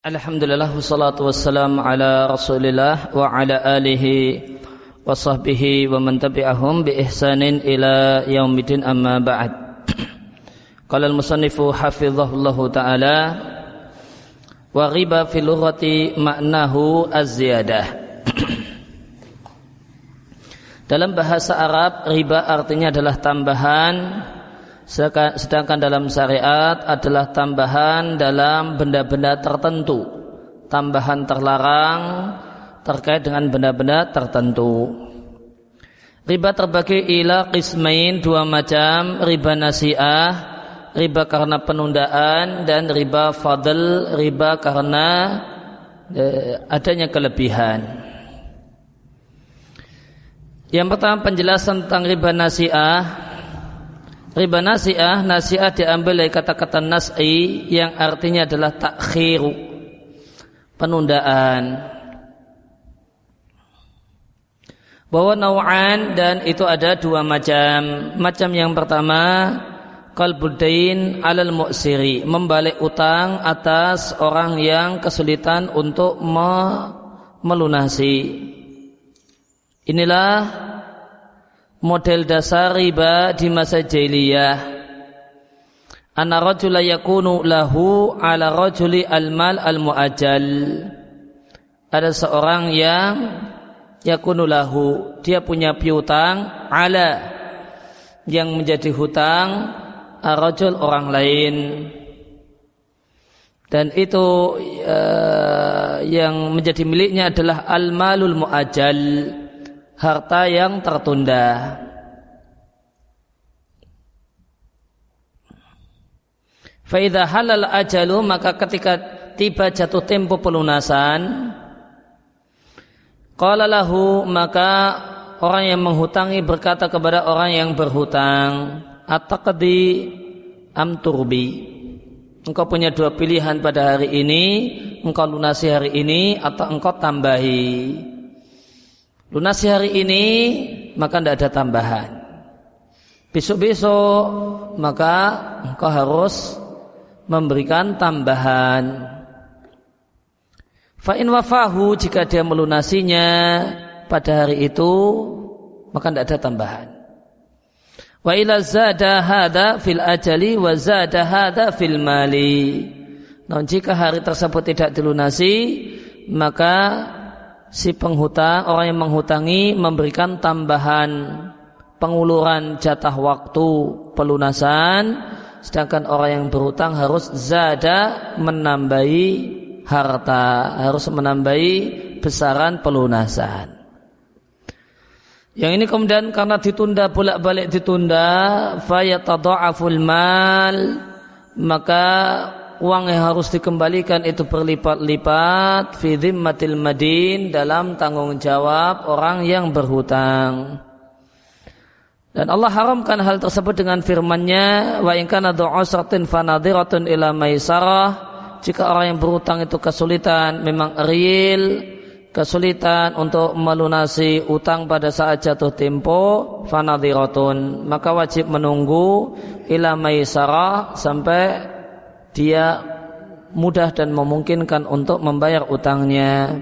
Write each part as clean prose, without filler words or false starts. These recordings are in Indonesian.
Alhamdulillah wassalatu wassalamu ala Rasulillah wa ala alihi wa sahbihi wa man tabi'ahum bi ihsanin ila yaumidin, amma ba'd. Qala al-musannifu hafizahullahu ta'ala wa riba fil lughati ma'nahu az-ziyadah. Dalam bahasa Arab, riba artinya adalah tambahan, sedangkan dalam syariat adalah tambahan dalam benda-benda tertentu, tambahan terlarang terkait dengan benda-benda tertentu. Riba terbagi ila qismain, dua macam: riba nasi'ah, riba karena penundaan, dan riba fadl, riba karena adanya kelebihan. Yang pertama, penjelasan tentang riba nasi'ah. Riba nasi'ah diambil dari kata-kata nas'i yang artinya adalah takhiru, penundaan. Bahwa naw'an, dan itu ada dua macam. Macam yang pertama, qalbudain alal mu'siri, membalik utang atas orang yang kesulitan untuk melunasi. Inilah model dasar riba di masa jahiliyah. Anna rajula yakunu lahu ala rajuli al-mal al-mu'ajjal. Ada seorang yang yakunu lahu, dia punya piutang, ala, yang menjadi hutang ar-rajul, orang lain. Dan itu yang menjadi miliknya adalah al-malul mu'ajjal, harta yang tertunda. Fa idza halal ajalu, maka ketika tiba jatuh tempo pelunasan, qala lahu, maka orang yang menghutangi berkata kepada orang yang berhutang, at-taqdi am turbi, engkau punya dua pilihan pada hari ini, engkau lunasi hari ini atau engkau tambahi. Lunasi hari ini, maka tidak ada tambahan. Besok-besok, maka engkau harus memberikan tambahan. Fa in wafahu, jika dia melunasinya pada hari itu, maka tidak ada tambahan. Wa ila zada hada fil ajali wa zada hada fil mali. Namun jika hari tersebut tidak dilunasi, maka si penghutang, orang yang menghutangi, memberikan tambahan penguluran jatah waktu pelunasan, sedangkan orang yang berhutang harus zada, menambahi harta, harus menambahi besaran pelunasan. Yang ini kemudian karena ditunda, bolak-balik ditunda, fayatadha'aful mal, maka uang yang harus dikembalikan itu berlipat-lipat, fi dhimmatil madin, dalam tanggung jawab orang yang berhutang. Dan Allah haramkan hal tersebut dengan firman-Nya, wa in kana dhu usratin fanadhiratun ila maisarah, jika orang yang berhutang itu kesulitan, memang real kesulitan untuk melunasi utang pada saat jatuh tempo, fanadhiratun, maka wajib menunggu ila maisarah, sampai dia mudah dan memungkinkan untuk membayar utangnya.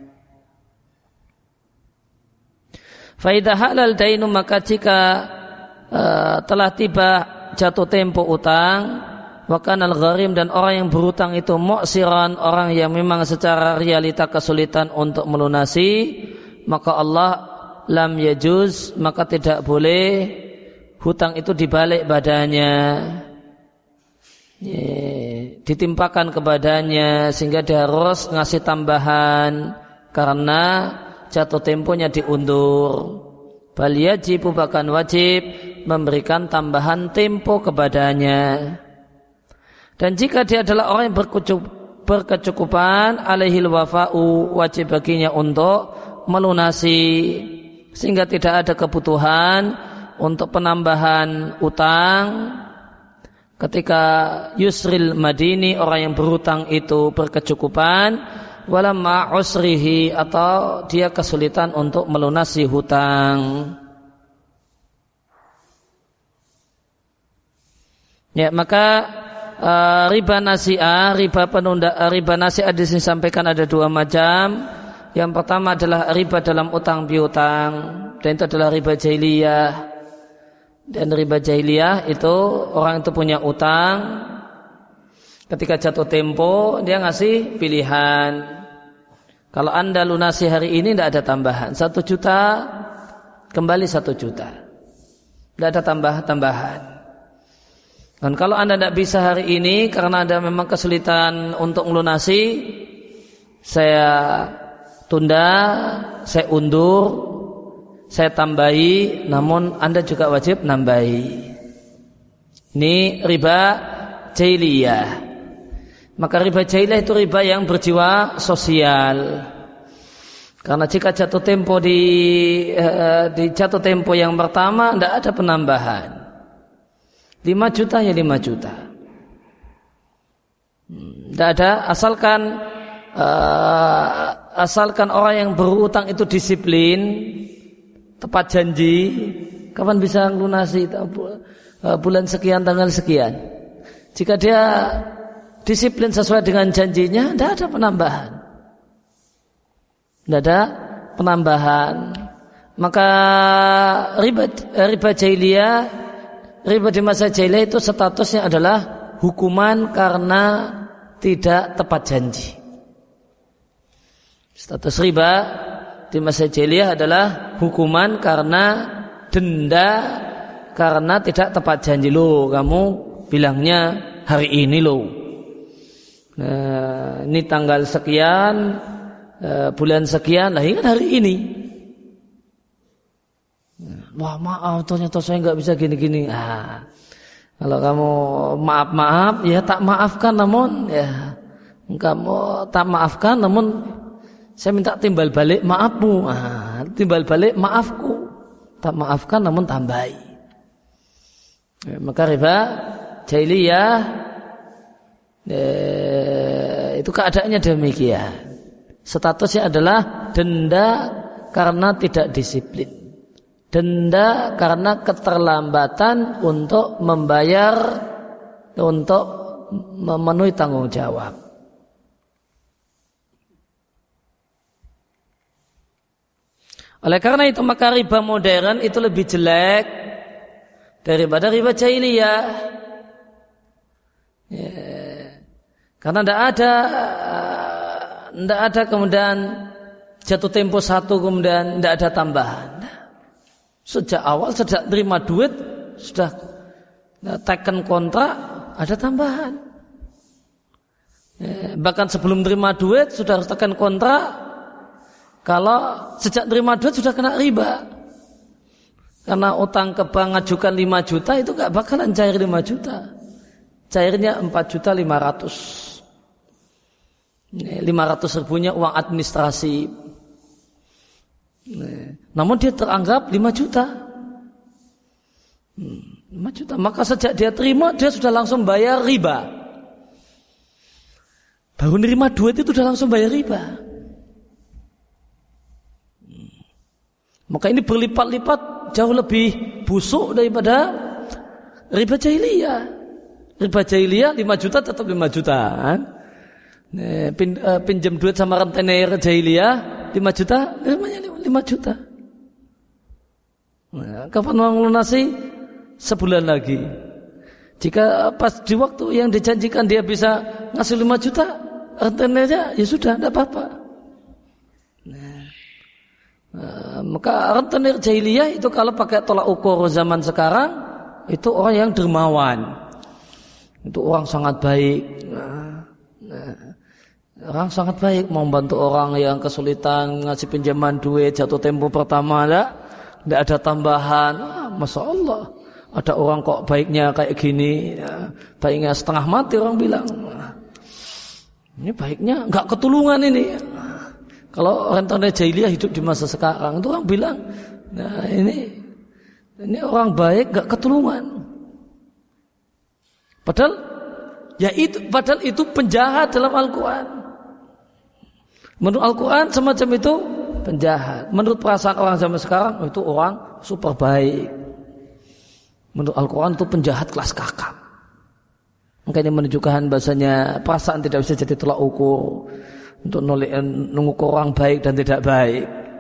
Fa idza halal dainu, maka jika telah tiba jatuh tempo utang, wa kana al-gharim, dan orang yang berutang itu mu'siran, orang yang memang secara realita kesulitan untuk melunasi, maka Allah lam yajuz, maka tidak boleh hutang itu dibalik badannya, ditimpakan kepadanya, sehingga dia harus ngasih tambahan karena jatuh temponya diundur. Bal yajibu, bahkan wajib memberikan tambahan tempo kepadanya. Dan jika dia adalah orang yang berkecukupan, alaihil wafa'u, wajib baginya untuk melunasi, sehingga tidak ada kebutuhan untuk penambahan utang. Ketika yusril madini, orang yang berhutang itu berkecukupan, walamma usrihi, atau dia kesulitan untuk melunasi hutang. Ya, maka riba nasi'ah, riba nasi'ah disampaikan ada dua macam. Yang pertama adalah riba dalam utang piutang, dan itu adalah riba jahiliyah. Dan riba jahiliyah itu orang itu punya utang, ketika jatuh tempo dia ngasih pilihan. Kalau Anda lunasi hari ini tidak ada tambahan 1 juta, kembali 1 juta, tidak ada tambahan. Dan kalau Anda tidak bisa hari ini karena Anda memang kesulitan untuk melunasi, saya tunda, saya undur, saya tambahi, namun Anda juga wajib nambahi. Ini riba jahiliyah. Maka riba jahiliyah itu riba yang berjiwa sosial. Karena jika jatuh tempo di jatuh tempo yang pertama tidak ada penambahan. 5 juta ya 5 juta. Tidak ada, asalkan orang yang berutang itu disiplin, tepat janji, kapan bisa lunasi bulan sekian tanggal sekian. Jika dia disiplin sesuai dengan janjinya, tidak ada penambahan. Tidak ada penambahan. Maka riba jahiliyah, riba di masa jahiliyah itu statusnya adalah hukuman karena tidak tepat janji. Status riba di masa jahiliyah adalah hukuman karena denda karena tidak tepat janji. Loh, kamu bilangnya hari ini loh. Nah, ini tanggal sekian, bulan sekian, lah ingat hari ini. Wah, maaf, ternyata saya nggak bisa gini-gini. Kalau kamu maaf, ya tak maafkan, namun ya kamu tak maafkan, namun saya minta timbal balik maafmu. Timbal balik maafku, tak maafkan, namun tambahi. Maka riba jahiliyah itu keadaannya demikian. Statusnya adalah denda karena tidak disiplin, denda karena keterlambatan untuk membayar, untuk memenuhi tanggung jawab. Oleh karena itu maka riba modern itu lebih jelek daripada riba jahiliyah. Karena tidak ada kemudian jatuh tempo 1 kemudian tidak ada tambahan. Sejak awal, sejak terima duit sudah teken kontrak ada tambahan. Bahkan sebelum terima duit sudah harus tekan kontrak. Kalau sejak terima duit sudah kena riba. Karena utang ke bank ngajukan 5 juta itu gak bakalan cair 5 juta. Cairnya 4.500.000. 500 ribunya uang administrasi. Namun dia teranggap 5 juta. 5 juta. Maka sejak dia terima dia sudah langsung bayar riba. Baru nerima duit itu sudah langsung bayar riba. Maka ini berlipat-lipat jauh lebih busuk daripada riba jahiliyah. Riba jahiliyah 5 juta tetap 5 juta. Pinjam duit sama rentenir jahiliyah 5 juta, namanya 5 juta. Kapan mau melunasi? Sebulan lagi. Jika pas di waktu yang dijanjikan dia bisa ngasih 5 juta, rentenirnya ya sudah, tidak apa-apa. Maka rentenir jahiliyah itu kalau pakai tolak ukur zaman sekarang itu orang yang dermawan, itu orang sangat baik. Orang sangat baik mau membantu orang yang kesulitan ngasih pinjaman duit jatuh tempo pertama tidak ada tambahan. Masya Allah, ada orang kok baiknya kayak gini, baiknya setengah mati orang bilang. Ini baiknya nggak ketulungan ini. Kalau rentenir jahiliyah hidup di masa sekarang itu orang bilang, nah ini orang baik nggak ketulungan. Padahal itu penjahat dalam Al-Quran. Menurut Al-Quran semacam itu penjahat. Menurut perasaan orang zaman sekarang itu orang super baik. Menurut Al-Quran itu penjahat kelas kakap. Maka ini menunjukkan bahasanya perasaan tidak bisa jadi tolak ukur untuk mengukur orang baik dan tidak baik.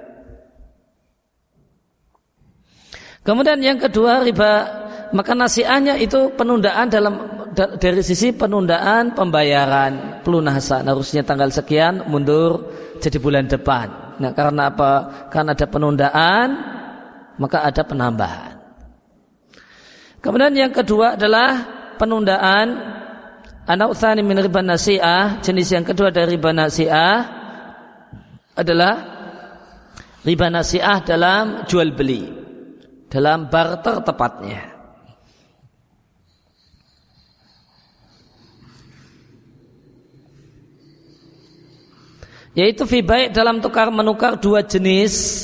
Kemudian yang kedua riba, maka nasiahnya itu penundaan dari sisi penundaan pembayaran pelunasan, harusnya tanggal sekian mundur jadi bulan depan. Nah, karena apa? Karena ada penundaan, maka ada penambahan. Kemudian yang kedua adalah penundaan an-naw'tsani min riba nasi'ah. Jenis yang kedua dari riba nasi'ah adalah riba nasi'ah dalam jual beli, dalam barter tepatnya. Yaitu fi bai' dalam tukar menukar dua jenis,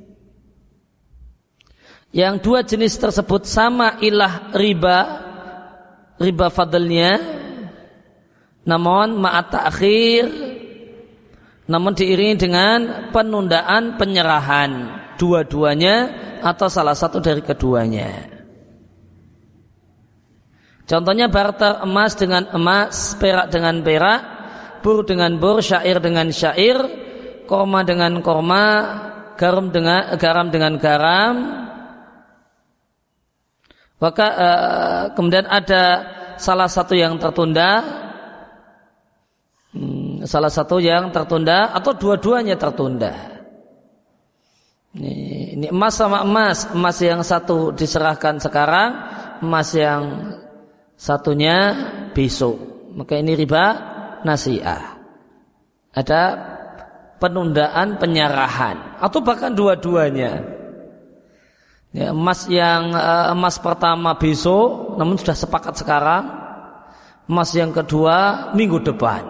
yang dua jenis tersebut sama ilah riba fadlnya, namun ma'at ta'khir, namun diiringi dengan penundaan penyerahan dua-duanya atau salah satu dari keduanya. Contohnya barter emas dengan emas, perak dengan perak, bur dengan bur, syair dengan syair, korma dengan korma, garam dengan garam. Maka kemudian ada salah satu yang tertunda, atau dua-duanya tertunda. Ini emas sama emas, emas yang satu diserahkan sekarang, emas yang satunya besok. Maka ini riba nasi'ah. Ada penundaan penyerahan atau bahkan dua-duanya. Ya, emas pertama besok, namun sudah sepakat sekarang. Emas yang kedua minggu depan.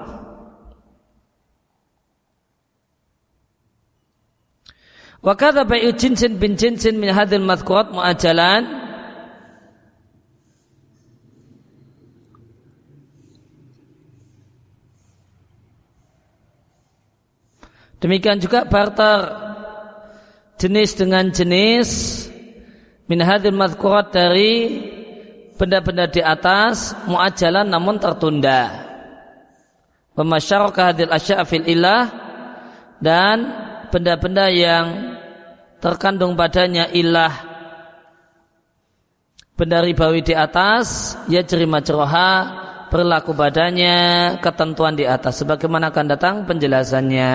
Wa kadza bai'u jinsin bin jinsin min hadhil madhkurat mu'ajjalan. Demikian juga barter jenis dengan jenis min hadhil madhkurat dari benda-benda di atas mu'ajjalan namun tertunda. Wa masyaraka hadhil asya' fil ilah, dan benda-benda yang terkandung padanya ilah benda ribawi di atas, ya jerima ceroha, berlaku padanya ketentuan di atas sebagaimana akan datang penjelasannya.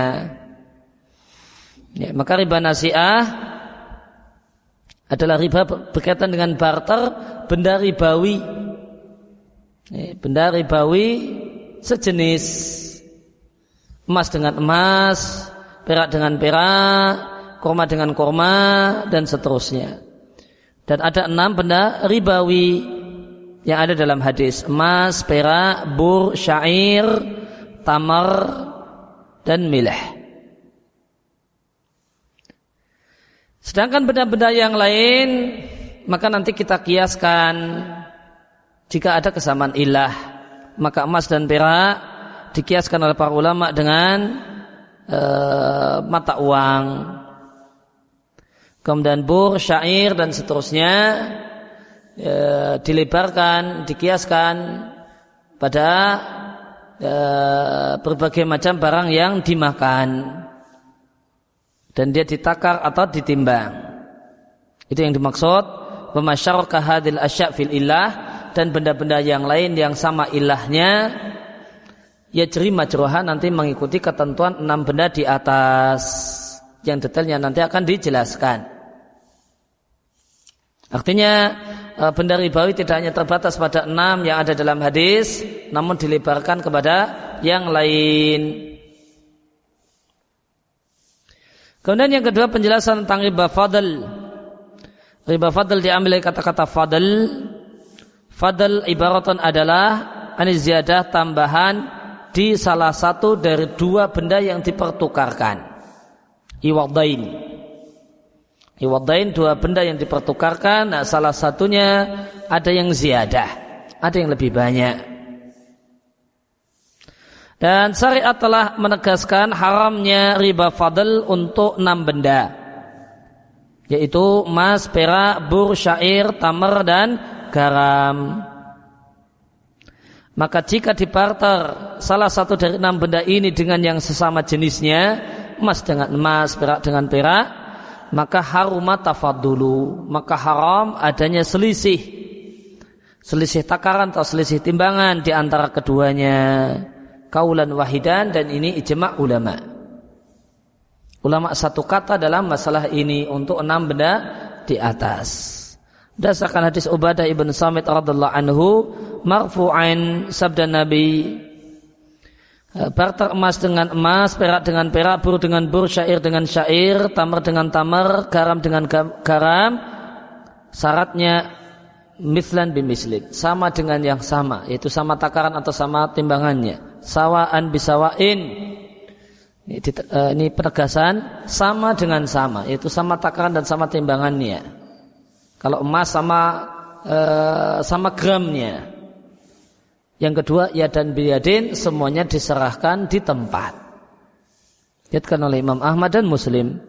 Ya, maka riba nasi'ah adalah riba berkaitan dengan barter benda ribawi. Ya, benda ribawi sejenis, emas dengan emas, perak dengan perak, korma dengan korma, dan seterusnya. Dan ada 6 benda ribawi yang ada dalam hadis: emas, perak, bur, syair, tamar, dan milih. Sedangkan benda-benda yang lain, maka nanti kita kiaskan jika ada kesamaan ilah. Maka emas dan perak dikiaskan oleh para ulama dengan mata uang. Kemudian bur, syair, dan seterusnya dilebarkan, dikiaskan pada berbagai macam barang yang dimakan, dan dia ditakar atau ditimbang. Itu yang dimaksud wamasyaraka hadil asya' fil ilah, dan benda-benda yang lain yang sama ilahnya ya jeri majruha, nanti mengikuti ketentuan 6 benda di atas, yang detailnya nanti akan dijelaskan. Artinya benda ribawi tidak hanya terbatas pada 6 yang ada dalam hadis, namun dilebarkan kepada yang lain. Kemudian yang kedua, penjelasan tentang riba fadl. Riba fadl diambil dari kata-kata fadl. Fadl ibaratan adalah aniziyadah, tambahan di salah satu dari 2 benda yang dipertukarkan. Iwadain. Iwadain, 2 benda yang dipertukarkan. Nah, salah satunya ada yang ziyadah, ada yang lebih banyak. Dan syariat telah menegaskan haramnya riba fadl untuk 6 benda, yaitu emas, perak, bur, syair, tamar, dan garam. Maka jika dibarter salah satu dari 6 benda ini dengan yang sesama jenisnya, emas dengan emas, perak dengan perak, maka haruma tafaddulu, maka haram adanya selisih takaran atau selisih timbangan di antara keduanya, kaulan wahidan, dan ini ijma' ulama. Ulama satu kata dalam masalah ini untuk 6 benda di atas. Berdasarkan hadis Ubadah ibn Samit radhiyallahu anhu marfu'an, sabda Nabi, barter emas dengan emas, perak dengan perak, bur dengan bur, syair dengan syair, tamar dengan tamar, garam dengan garam, syaratnya mislan bimislin, sama dengan yang sama, yaitu sama takaran atau sama timbangannya, sawaan bisawain. Ini penegasan sama dengan sama, yaitu sama takaran dan sama timbangannya. Kalau emas sama gramnya. Yang kedua, yadan biyadin, semuanya diserahkan di tempat. Diriwayatkan oleh Imam Ahmad dan Muslim.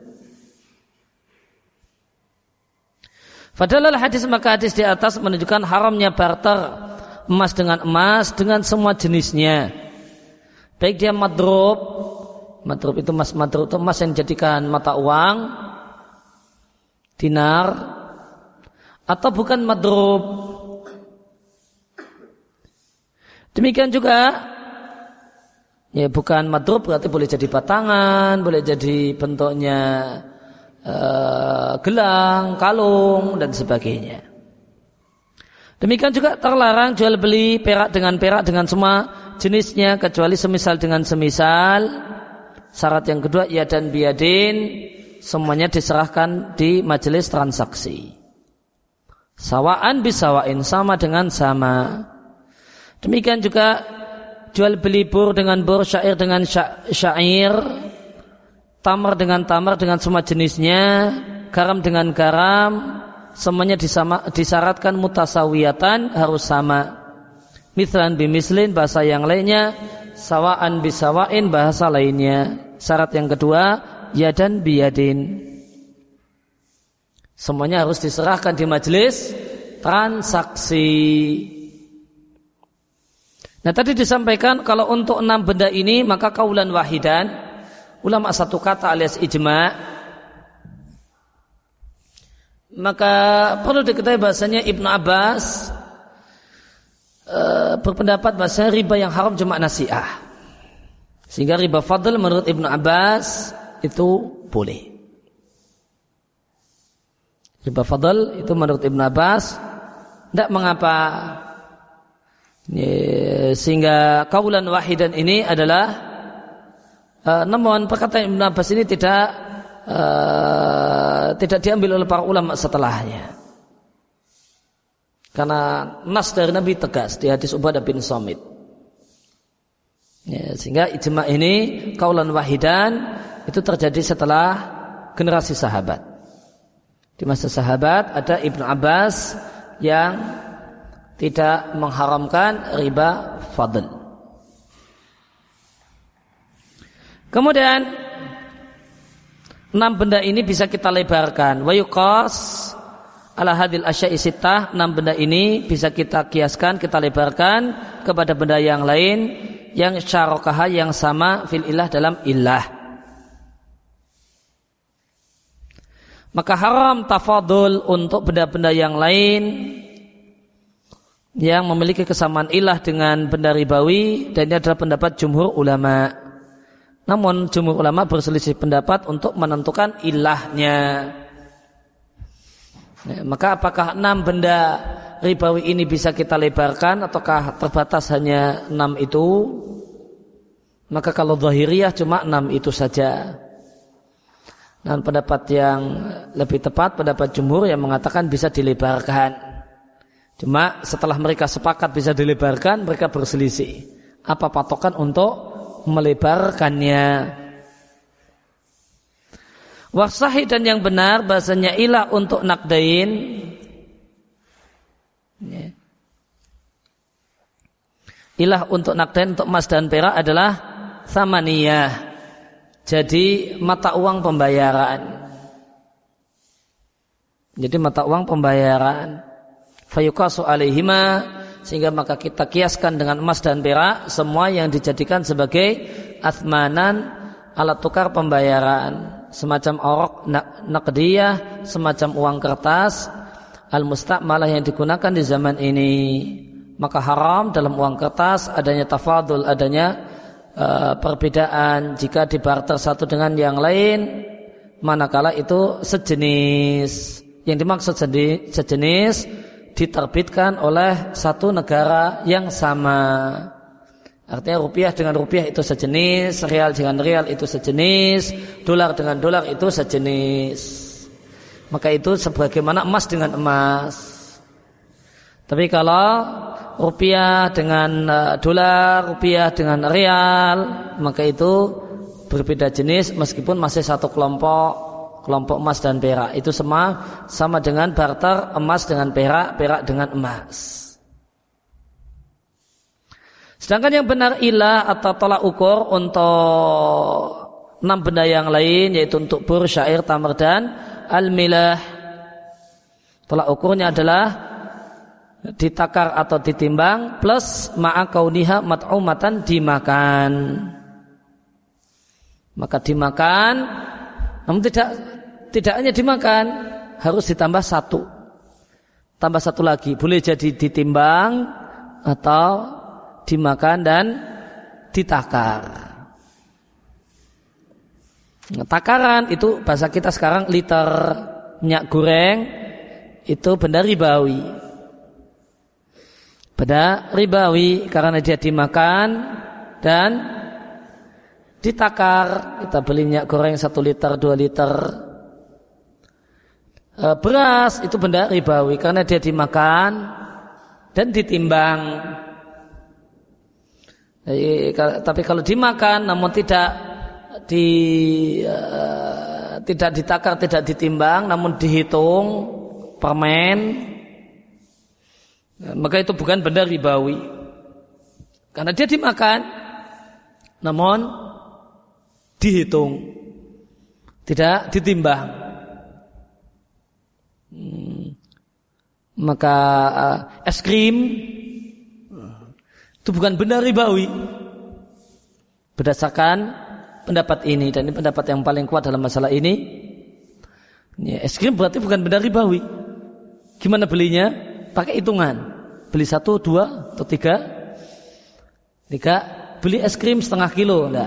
Fadalal hadis, maka hadis di atas menunjukkan haramnya barter emas dengan semua jenisnya. Baik dia madrub itu madrub itu emas yang dijadikan mata uang, dinar, atau bukan madrub. Demikian juga ya, bukan madrub berarti boleh jadi batangan, boleh jadi bentuknya gelang, kalung, dan sebagainya. Demikian juga terlarang jual beli perak dengan semua jenisnya kecuali semisal dengan semisal. Syarat yang kedua, yadan biyadin, semuanya diserahkan di majelis transaksi. Sawaan bisawain, sama dengan sama. Demikian juga jual beli bur dengan bur, syair dengan syair, tamar dengan semua jenisnya, garam dengan garam, semuanya disyaratkan mutasawiyatan, harus sama. Mithlan bimislin, bahasa yang lainnya, sawaan bisawain, bahasa lainnya. Syarat yang kedua, yadan biyadin, semuanya harus diserahkan di majelis transaksi. Nah, tadi disampaikan kalau untuk 6 benda ini maka kaulan wahidan, ulama satu kata alias ijma'. Maka perlu diketahui bahasanya Ibnu Abbas berpendapat bahasanya riba yang haram cuma nasi'ah, sehingga riba fadl menurut Ibnu Abbas itu boleh. Riba fadl itu menurut Ibn Abbas tidak mengapa, sehingga kaulan wahidan ini adalah namun perkataan Ibn Abbas ini tidak diambil oleh para ulama setelahnya, karena nas dari Nabi tegas di hadis Ubadah bin Samit. Sehingga ijma' ini kaulan wahidan itu terjadi setelah generasi sahabat. Di masa sahabat ada Ibnu Abbas yang tidak mengharamkan riba fadl. Kemudian 6 benda ini bisa kita lebarkan. Wa yuqas ala hadil asya'i sittah, 6 benda ini bisa kita kiaskan, kita lebarkan kepada benda yang lain yang syarakaha, yang sama fil ilah, dalam ilah. Maka haram tafadul untuk benda-benda yang lain yang memiliki kesamaan ilah dengan benda ribawi, dan ini adalah pendapat jumhur ulama. Namun jumhur ulama berselisih pendapat untuk menentukan ilahnya. Maka apakah 6 benda ribawi ini bisa kita lebarkan ataukah terbatas hanya 6 itu? Maka kalau zahiriyah cuma 6 itu saja. Dan pendapat yang lebih tepat, pendapat jumhur yang mengatakan bisa dilebarkan. Cuma setelah mereka sepakat bisa dilebarkan, mereka berselisih. Apa patokan untuk melebarkannya? Wasahih, dan yang benar bahasanya ilah untuk naqdain. Ilah untuk naqdain, untuk emas dan perak adalah thamaniyah. Jadi mata uang pembayaran. Fayuqasu alaihima, sehingga maka kita kiaskan dengan emas dan perak, semua yang dijadikan sebagai athmanan, alat tukar pembayaran, semacam orok naqdiyah, semacam uang kertas al-musta'malah yang digunakan di zaman ini. Maka haram dalam uang kertas adanya tafadul, adanya perbedaan jika dibarter satu dengan yang lain, manakala itu sejenis. Yang dimaksud sejenis diterbitkan oleh satu negara yang sama. Artinya rupiah dengan rupiah itu sejenis, rial dengan rial itu sejenis, dolar dengan dolar itu sejenis. Maka itu sebagaimana emas dengan emas. Tapi kalau rupiah dengan dolar, rupiah dengan rial, maka itu berbeda jenis meskipun masih satu kelompok emas dan perak. Itu sama dengan barter emas dengan perak, perak dengan emas. Sedangkan yang benar ilah atau tolak ukur untuk 6 benda yang lain, yaitu untuk bur, syair, tamar dan al-milah. Tolak ukurnya adalah ditakar atau ditimbang plus ma'akauniha mat'umatan, dimakan. Maka dimakan, namun tidak hanya dimakan, harus ditambah satu. Tambah satu lagi, boleh jadi ditimbang atau dimakan dan ditakar. Takaran itu bahasa kita sekarang liter minyak goreng itu benda ribawi. Benda ribawi karena dia dimakan dan ditakar. Kita beli minyak goreng 1 liter, 2 liter. Beras itu benda ribawi karena dia dimakan dan ditimbang. Tapi kalau dimakan namun tidak ditakar, tidak ditimbang, namun dihitung permen, maka itu bukan benda ribawi karena dia dimakan namun dihitung, tidak ditimbang. Maka es krim itu bukan benda ribawi berdasarkan pendapat ini, dan ini pendapat yang paling kuat dalam masalah ini. Es krim berarti bukan benda ribawi. Gimana belinya? Pakai hitungan. Beli 1, 2, atau 3. Beli es krim setengah kilo. Nah.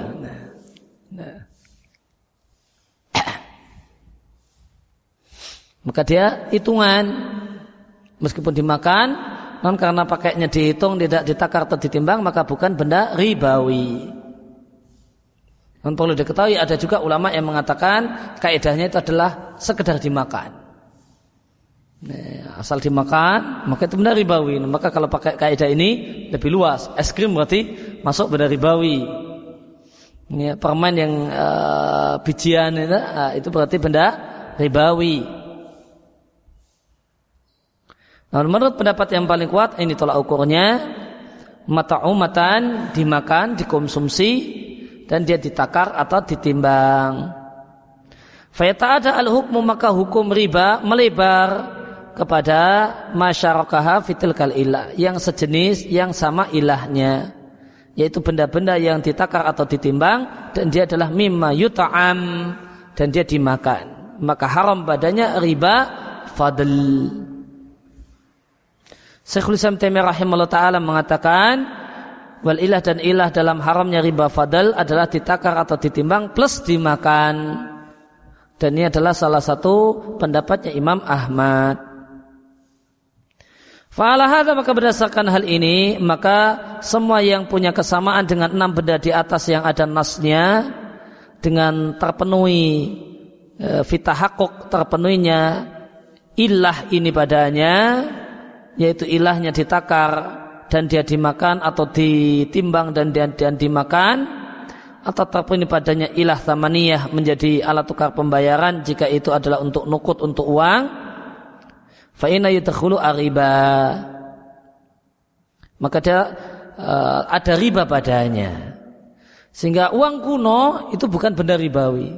Maka dia hitungan. Meskipun dimakan, namun karena pakainya dihitung, tidak ditakar atau ditimbang, maka bukan benda ribawi. Dan perlu diketahui ada juga ulama yang mengatakan kaidahnya itu adalah sekedar dimakan. Asal dimakan, maka itu benda ribawi. Maka kalau pakai kaidah ini lebih luas. Es krim berarti masuk benda ribawi. Ini permen yang bijian itu berarti benda ribawi. Nah, menurut pendapat yang paling kuat, ini tolak ukurnya mata'umatan, dimakan, dikonsumsi, dan dia ditakar atau ditimbang. Fayata'ada al-hukmu, maka hukum riba melebar kepada masyarakaha fitilkal ilah, yang sejenis, yang sama ilahnya, yaitu benda-benda yang ditakar atau ditimbang, dan dia adalah mimma yuta'am, dan dia dimakan, maka haram padanya riba fadl. Syekhul Islam Taimiyah rahimahullah ta'ala mengatakan wal ilah, dan ilah dalam haramnya riba fadl adalah ditakar atau ditimbang plus dimakan. Dan ini adalah salah satu pendapatnya Imam Ahmad. Fa'ala hadza, maka berdasarkan hal ini, maka semua yang punya kesamaan dengan 6 benda di atas yang ada nasnya, dengan terpenuhi fitahaqquk, terpenuhinya ilah ini padanya, yaitu ilahnya ditakar dan dia dimakan, atau ditimbang dan dimakan, atau terpenuhi padanya ilah thamaniyah, menjadi alat tukar pembayaran jika itu adalah untuk nukut, untuk uang, fa inna yadkhulu ariba, maka dia ada riba padanya. Sehingga uang kuno itu bukan benda ribawi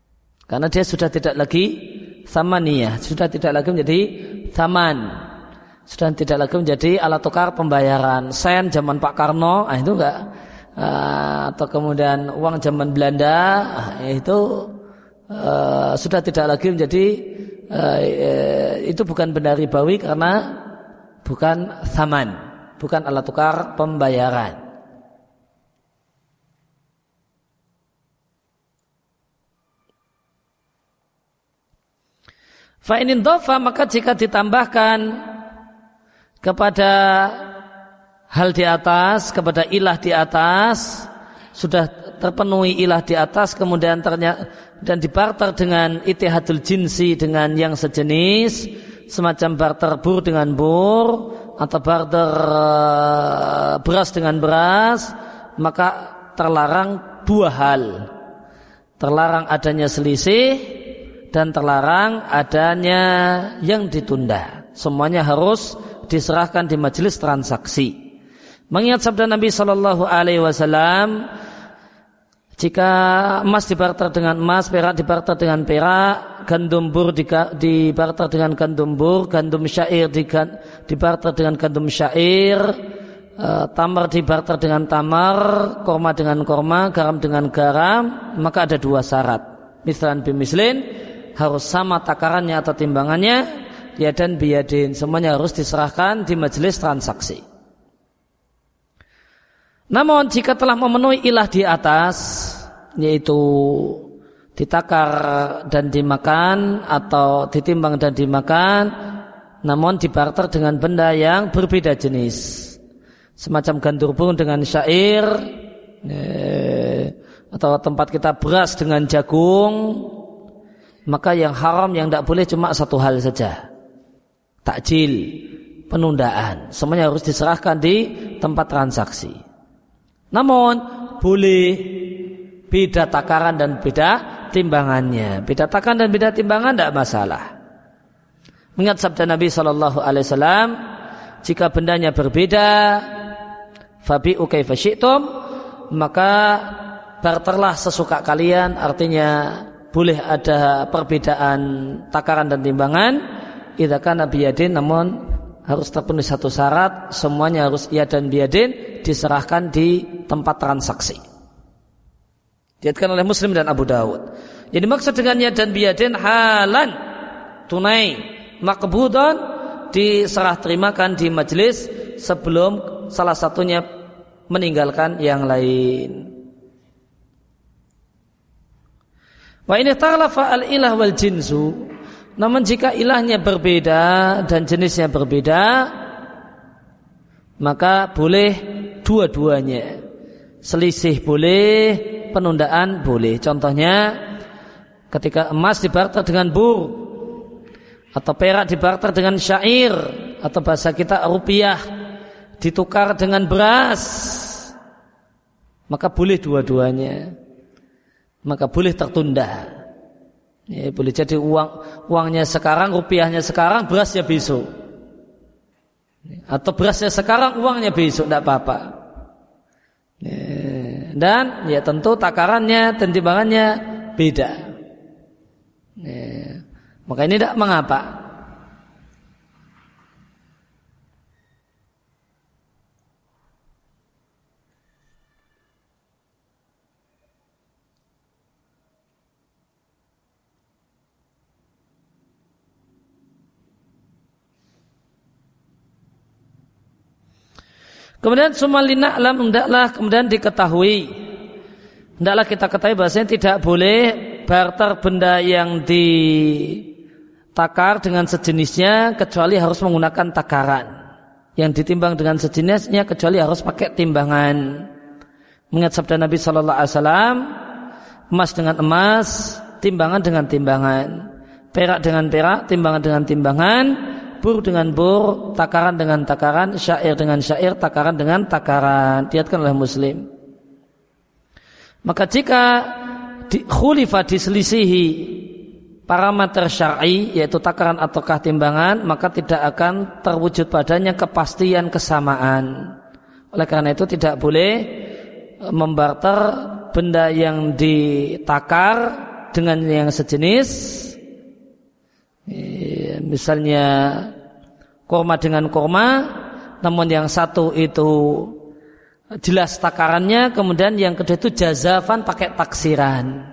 karena dia sudah tidak lagi thamaniyah, sudah tidak lagi menjadi thaman. Sudah tidak lagi menjadi alat tukar pembayaran. Sen zaman Pak Karno, itu enggak. Atau kemudian uang zaman Belanda, itu sudah tidak lagi menjadi itu bukan benda ribawi karena bukan thaman, bukan alat tukar pembayaran. Fa in idhafa, maka jika ditambahkan kepada hal di atas, kepada ilah di atas, sudah terpenuhi ilah di atas, kemudian ternyata dan dibarter dengan itihadul jinsi dengan yang sejenis, semacam barter bur dengan bur atau barter beras dengan beras, maka terlarang dua hal. Terlarang adanya selisih dan terlarang adanya yang ditunda. Semuanya harus diserahkan di majelis transaksi. Mengingat sabda Nabi sallallahu alaihi wasallam, jika emas dibarter dengan emas, perak dibarter dengan perak, gandum bur dibarter dengan gandum bur, gandum syair dibarter dengan gandum syair, tamar dibarter dengan tamar, korma dengan korma, garam dengan garam, maka ada dua syarat. Mislan bimislin, harus sama takarannya atau timbangannya, yadan biyadin, semuanya harus diserahkan di majelis transaksi. Namun jika telah memenuhi ilah di atas, yaitu ditakar dan dimakan atau ditimbang dan dimakan, namun dibarter dengan benda yang berbeda jenis, semacam gandur bur dengan syair, atau tempat kita beras dengan jagung, maka yang haram, yang tidak boleh cuma satu hal saja, takjil, penundaan. Semuanya harus diserahkan di tempat transaksi. Namun boleh beda takaran dan beda timbangannya. Beda takaran dan beda timbangan tidak masalah. Mengingat sabda Nabi SAW, jika bendanya berbeda, fabi'u kaifa syi'tum, maka barterlah sesuka kalian. Artinya boleh ada perbedaan takaran dan timbangan, idza kana biyadin, namun harus terpenuhi satu syarat, semuanya harus yadan biyadin, diserahkan di tempat transaksi. Diriwayatkan oleh Muslim dan Abu Dawud. Jadi maksud dengan yadan biyadin, halan, tunai, maqbudan, diserah terimakan di majelis sebelum salah satunya meninggalkan yang lain. Wa in ikhtalafa al-ilah wal jinsu, namun jika ilahnya berbeda dan jenisnya berbeda, maka boleh dua-duanya. Selisih boleh, penundaan boleh. Contohnya ketika emas dibarter dengan bur, atau perak dibarter dengan syair, atau bahasa kita rupiah ditukar dengan beras, maka boleh dua-duanya. Maka boleh tertunda. Ya, boleh jadi uangnya sekarang, rupiahnya sekarang, berasnya besok. Atau berasnya sekarang, uangnya besok, tidak apa-apa. Ya, dan ya tentu takarannya dan timbangannya beda. Ya, maka ini tidak mengapa. Kemudian sumalina alam, hendaklah kemudian diketahui, hendaklah kita ketahui bahasanya tidak boleh barter benda yang ditakar dengan sejenisnya kecuali harus menggunakan takaran, yang ditimbang dengan sejenisnya kecuali harus pakai timbangan. Mengingat sabda Nabi Sallallahu Alaihi Wasallam, emas dengan emas, timbangan dengan timbangan, perak dengan perak, timbangan dengan timbangan, bur dengan bur, takaran dengan takaran, syair dengan syair, takaran dengan takaran. Diriwayatkan oleh Muslim. Maka jika khulifa diselisihi parameter syar'i, yaitu takaran ataukah timbangan, maka tidak akan terwujud padanya kepastian kesamaan. Oleh karena itu tidak boleh membarter benda yang ditakar dengan yang sejenis. Misalnya kurma dengan kurma, namun yang satu itu jelas takarannya, kemudian yang kedua itu jazafan pakai taksiran.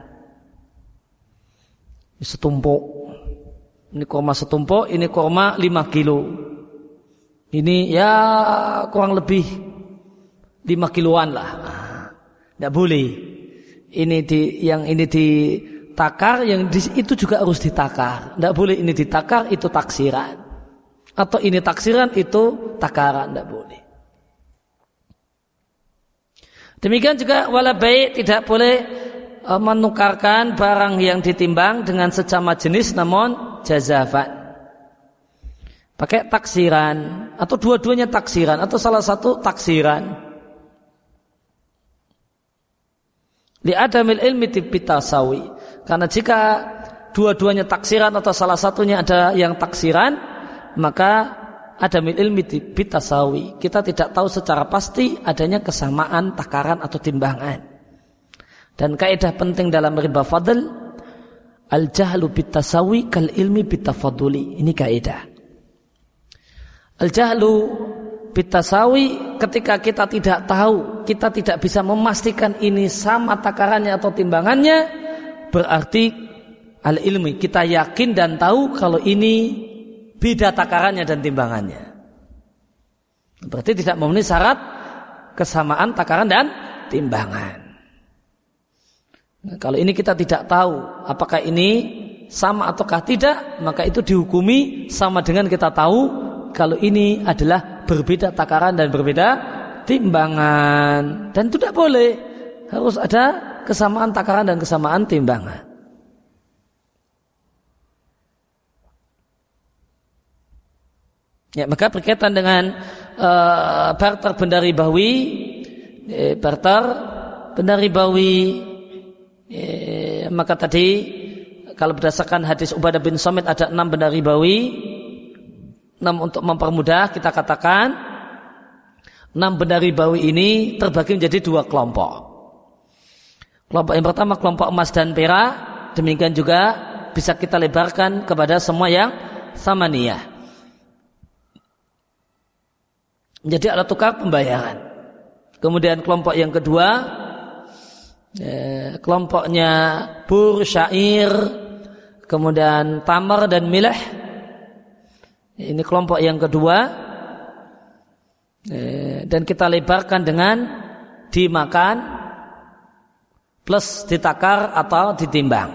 Setumpuk. Ini kurma setumpuk, ini kurma 5 kilo. Ini ya kurang lebih 5 kiloan lah. Tidak boleh. Yang ini ditakar, yang itu juga harus ditakar. Tidak boleh ini ditakar, itu taksiran. Atau ini taksiran, itu takaran. Tidak boleh. Demikian juga wala bai' tidak boleh menukarkan barang yang ditimbang dengan sesama jenis namun jazafan. Pakai taksiran atau dua-duanya taksiran atau salah satu taksiran. Li adamil ilmi bitasawi. Karena jika dua-duanya taksiran atau salah satunya ada yang taksiran, maka adamil ilmi bitasawi. Kita tidak tahu secara pasti adanya kesamaan takaran atau timbangan. Dan kaidah penting dalam riba fadl, al-jahlu bitasawi kal ilmi bitafaduli. Ini kaidah. Al-jahlu bitasawi, ketika kita tidak tahu, kita tidak bisa memastikan ini sama takarannya atau timbangannya, berarti al-ilmi, kita yakin dan tahu kalau ini beda takarannya dan timbangannya. Berarti tidak memenuhi syarat kesamaan takaran dan timbangan. Nah, kalau ini kita tidak tahu apakah ini sama ataukah tidak, maka itu dihukumi sama dengan kita tahu kalau ini adalah berbeda takaran dan berbeda timbangan. Dan itu tidak boleh, harus ada kesamaan takaran dan kesamaan timbangan. Ya, maka berkaitan dengan barter benda ribawi, barter benda ribawi, maka tadi kalau berdasarkan hadis Ubadah bin Samit ada 6 benda ribawi. 6 untuk mempermudah kita katakan 6 benda ribawi ini terbagi menjadi 2 kelompok. Kelompok yang pertama kelompok emas dan perak, demikian juga bisa kita lebarkan kepada semua yang samaniyah. Menjadi alat tukar pembayaran. Kemudian kelompok yang kedua kelompoknya bur, syair, kemudian tamar dan milih. Ini kelompok yang kedua, dan kita lebarkan dengan dimakan plus ditakar atau ditimbang.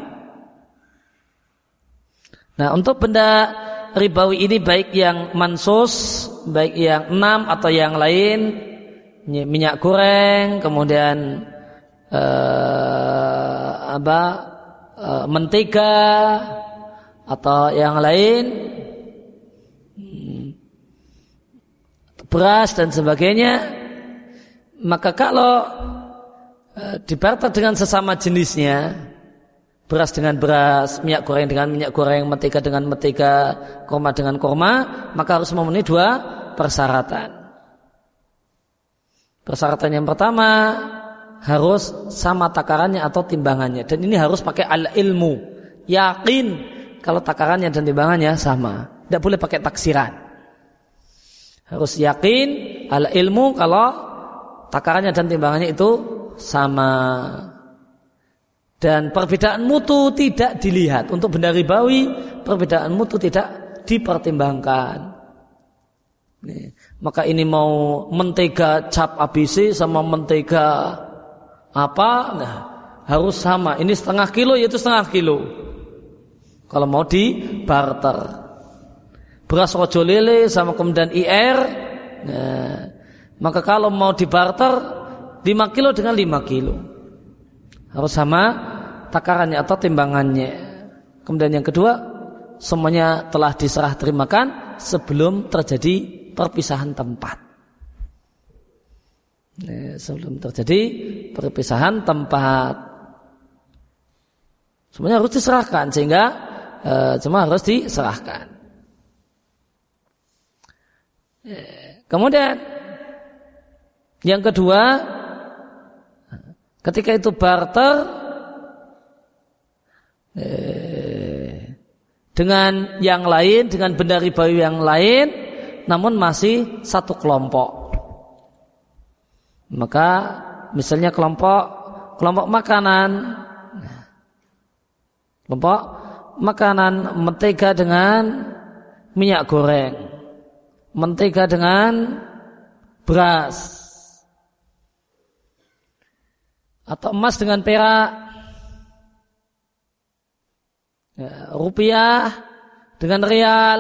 Nah, untuk benda ribawi ini baik yang mansus, baik yang 6 atau yang lain, minyak goreng, kemudian mentega atau yang lain, beras dan sebagainya, maka kalau dibarter dengan sesama jenisnya, beras dengan beras, minyak goreng dengan minyak goreng, mentega dengan mentega, kurma dengan kurma, maka harus memenuhi 2 persyaratan. Persyaratan yang pertama harus sama takarannya atau timbangannya, dan ini harus pakai al-ilmu, yakin kalau takarannya dan timbangannya sama. Tidak boleh pakai taksiran. Harus yakin al-ilmu kalau takarannya dan timbangannya itu sama. Dan perbedaan mutu tidak dilihat. Untuk benda ribawi, perbedaan mutu tidak dipertimbangkan. Maka ini mau mentega cap ABC sama mentega apa, nah, harus sama. Ini setengah kilo, yaitu setengah kilo. Kalau mau dibarter. Beras rojo lele sama kemudian IR, nah, maka kalau mau dibarter 5 kilo dengan 5 kilo harus sama takarannya atau timbangannya. Kemudian yang kedua, semuanya telah diserah terimakan sebelum terjadi perpisahan tempat. Sebelum terjadi perpisahan tempat, semuanya harus diserahkan, sehingga semua harus diserahkan. Kemudian yang kedua, ketika itu barter dengan yang lain, dengan benda ribawi yang lain, namun masih satu kelompok. Maka misalnya kelompok makanan, mentega dengan minyak goreng, mentega dengan beras, atau emas dengan perak, rupiah dengan rial,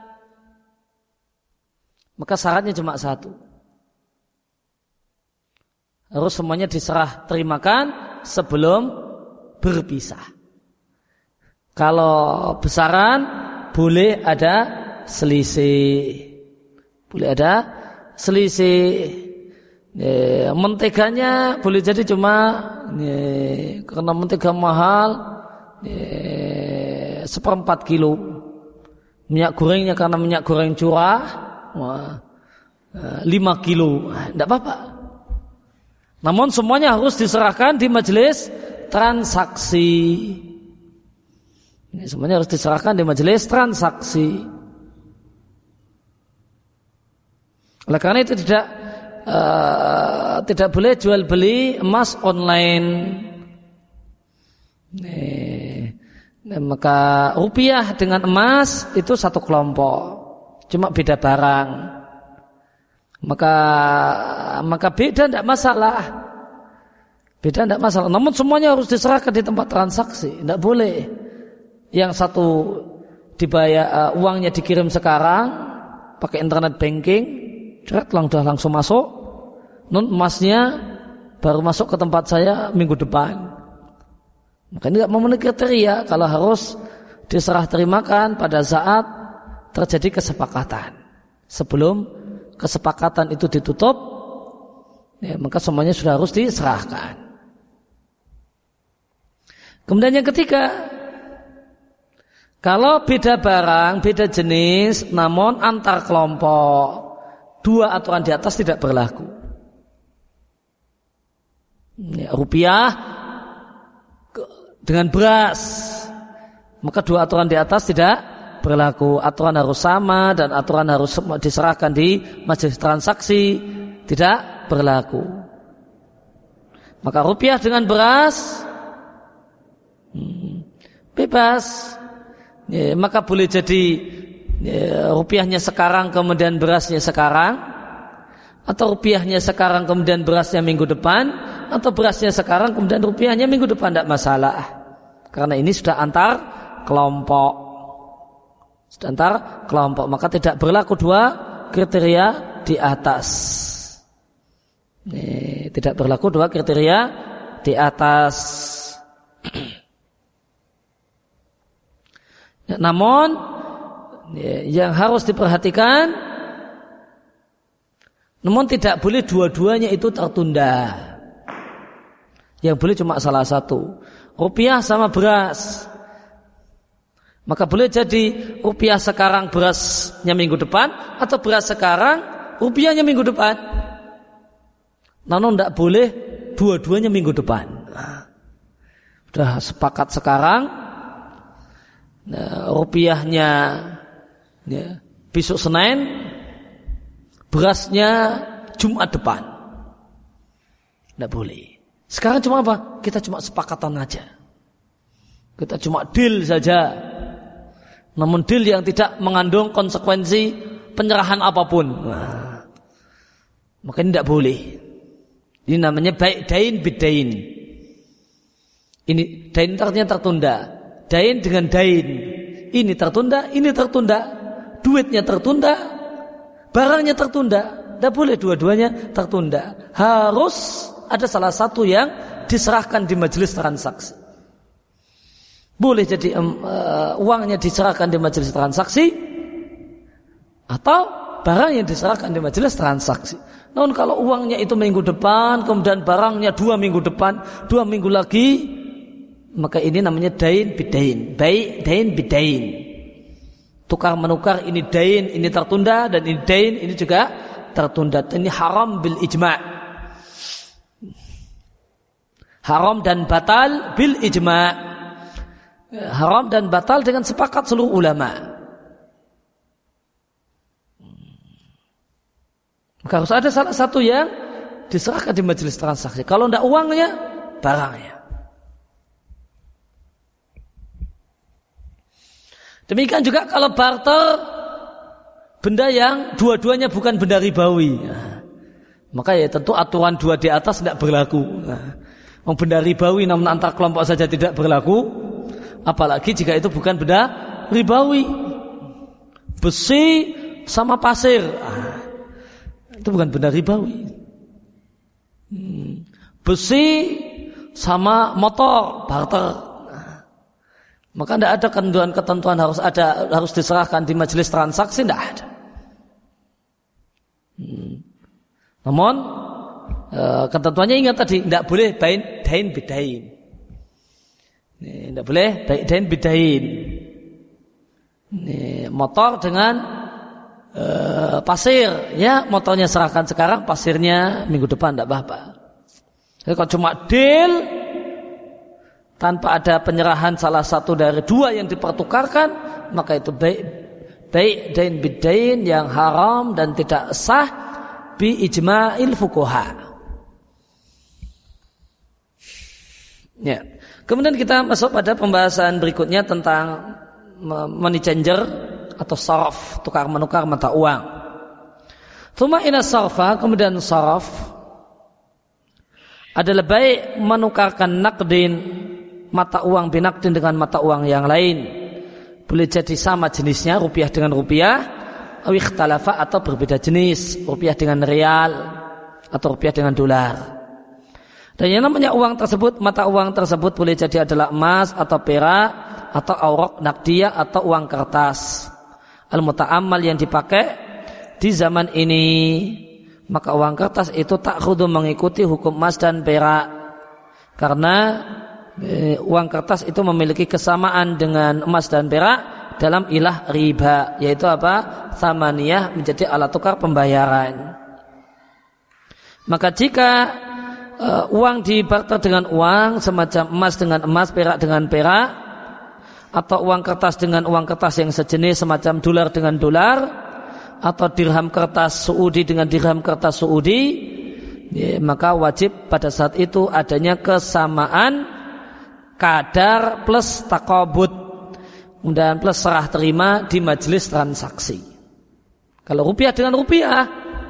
maka syaratnya cuma satu. Harus semuanya diserah terimakan sebelum berpisah. Kalau besaran boleh ada selisih. Menteganya boleh jadi cuma karena mentega mahal 1/4 kilo. Minyak gorengnya karena minyak goreng curah 5 kilo. Tidak apa-apa. Namun semuanya harus diserahkan di majelis transaksi. Semuanya harus diserahkan di majelis transaksi. Oleh karena itu tidak boleh jual beli emas online. Maka rupiah dengan emas itu satu kelompok, cuma beda barang. Maka beda tidak masalah. Namun semuanya harus diserahkan di tempat transaksi. Tidak boleh yang satu dibayar uangnya dikirim sekarang pakai internet banking, langsung masuk. Emasnya baru masuk ke tempat saya minggu depan. Maka ini tidak memenuhi kriteria kalau harus diserah terimakan pada saat terjadi kesepakatan. Sebelum kesepakatan itu ditutup, maka semuanya sudah harus diserahkan. Kemudian yang ketiga, kalau beda barang, beda jenis, namun antar kelompok, dua aturan di atas tidak berlaku. Rupiah dengan beras, maka dua aturan di atas tidak berlaku. Aturan harus sama dan aturan harus diserahkan di majelis transaksi, tidak berlaku. Maka rupiah dengan beras bebas. Maka boleh jadi rupiahnya sekarang kemudian berasnya sekarang, atau rupiahnya sekarang kemudian berasnya minggu depan, atau berasnya sekarang kemudian rupiahnya minggu depan, tidak masalah. Karena ini sudah antar kelompok. Maka tidak berlaku dua kriteria di atas. Tidak berlaku dua kriteria di atas. Namun yang harus diperhatikan, namun tidak boleh dua-duanya itu tertunda. Yang boleh cuma salah satu. Rupiah sama beras. Maka boleh jadi rupiah sekarang berasnya minggu depan, atau beras sekarang rupiahnya minggu depan. Namun tidak boleh dua-duanya minggu depan. Sudah sepakat sekarang, rupiahnya besok Senin, berasnya Jumat depan. Tidak boleh. Sekarang cuma apa? Kita cuma sepakatan aja. Kita cuma deal saja. Namun deal yang tidak mengandung konsekuensi penyerahan apapun. Maka ini tidak boleh. Ini namanya baik dain bidain. Ini dain artinya tertunda. Dain dengan dain. Ini tertunda, ini tertunda. Duitnya tertunda, barangnya tertunda. Tidak boleh dua-duanya tertunda. Harus ada salah satu yang diserahkan di majelis transaksi. Boleh jadi uangnya diserahkan di majelis transaksi, atau barang yang diserahkan di majelis transaksi. Namun kalau uangnya itu minggu depan, kemudian barangnya 2 minggu depan, 2 minggu lagi, maka ini namanya dain bidain. Baik dain bidain. Tukar menukar, ini dain, ini tertunda, dan ini dain, ini juga tertunda. Ini haram bil ijma'. Haram dan batal bil ijma'. Haram dan batal dengan sepakat seluruh ulama. Maka harus ada salah satu yang diserahkan di majelis transaksi. Kalau tidak uangnya, barangnya. Demikian juga kalau barter benda yang dua-duanya bukan benda ribawi. Maka ya tentu aturan 2 di atas tidak berlaku. Benda ribawi namun antar kelompok saja tidak berlaku, apalagi jika itu bukan benda ribawi. Besi sama pasir, itu bukan benda ribawi. Besi sama motor, barter. Maka tidak ada ketentuan harus diserahkan di majelis transaksi, tidak ada. Namun ketentuannya ingat tadi, tidak boleh dain bidain. Tidak boleh dain bidain. Motor dengan pasir, ya motornya serahkan sekarang, pasirnya minggu depan, tidak apa-apa. Jadi kalau cuma deal tanpa ada penyerahan salah satu dari 2 yang dipertukarkan, maka itu baik dain bidain yang haram dan tidak sah bi ijma'il fuqaha. Ya. Kemudian kita masuk pada pembahasan berikutnya tentang money changer atau saraf, tukar menukar mata uang. Tsumma ina sarfa, kemudian saraf adalah baik menukarkan naqdin, mata uang binaqdin dengan mata uang yang lain. Boleh jadi sama jenisnya, rupiah dengan rupiah, aw ikhtalafa atau berbeda jenis, rupiah dengan rial atau rupiah dengan dolar. Dan yang namanya uang tersebut, mata uang tersebut boleh jadi adalah emas atau perak atau auraq naqdiyah atau uang kertas al-muta'ammal yang dipakai di zaman ini. Maka uang kertas itu ta'khudhu mengikuti hukum emas dan perak, karena uang kertas itu memiliki kesamaan dengan emas dan perak dalam ilah riba, yaitu apa? Tsamaniyah, menjadi alat tukar pembayaran. Maka jika uang dibarter dengan uang, semacam emas dengan emas, perak dengan perak, atau uang kertas dengan uang kertas yang sejenis semacam dolar dengan dolar, atau dirham kertas Saudi dengan dirham kertas Saudi, ya, maka wajib pada saat itu adanya kesamaan kadar plus taqabud, kemudian plus serah terima di majelis transaksi. Kalau rupiah dengan rupiah,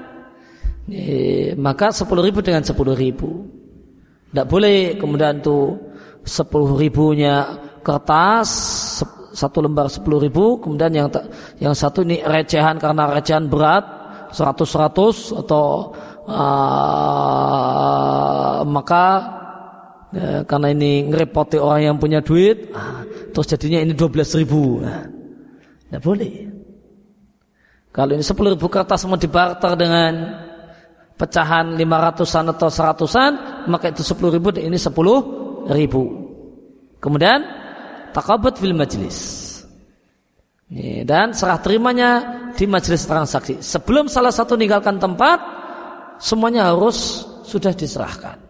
maka 10.000 dengan 10.000. Tidak boleh kemudian tuh 10.000-nya kertas, 1 lembar 10.000, kemudian yang satu ini recehan karena recehan berat 100 atau maka karena ini ngerepoti orang yang punya duit, terus jadinya ini 12.000. Tidak boleh. Kalau ini 10.000 kertas mau dibarter dengan pecahan 500-an atau 100-an, maka itu 10.000 dan ini 10.000. Kemudian taqabud fil majlis, dan serah terimanya di majelis transaksi. Sebelum salah satu meninggalkan tempat, semuanya harus sudah diserahkan.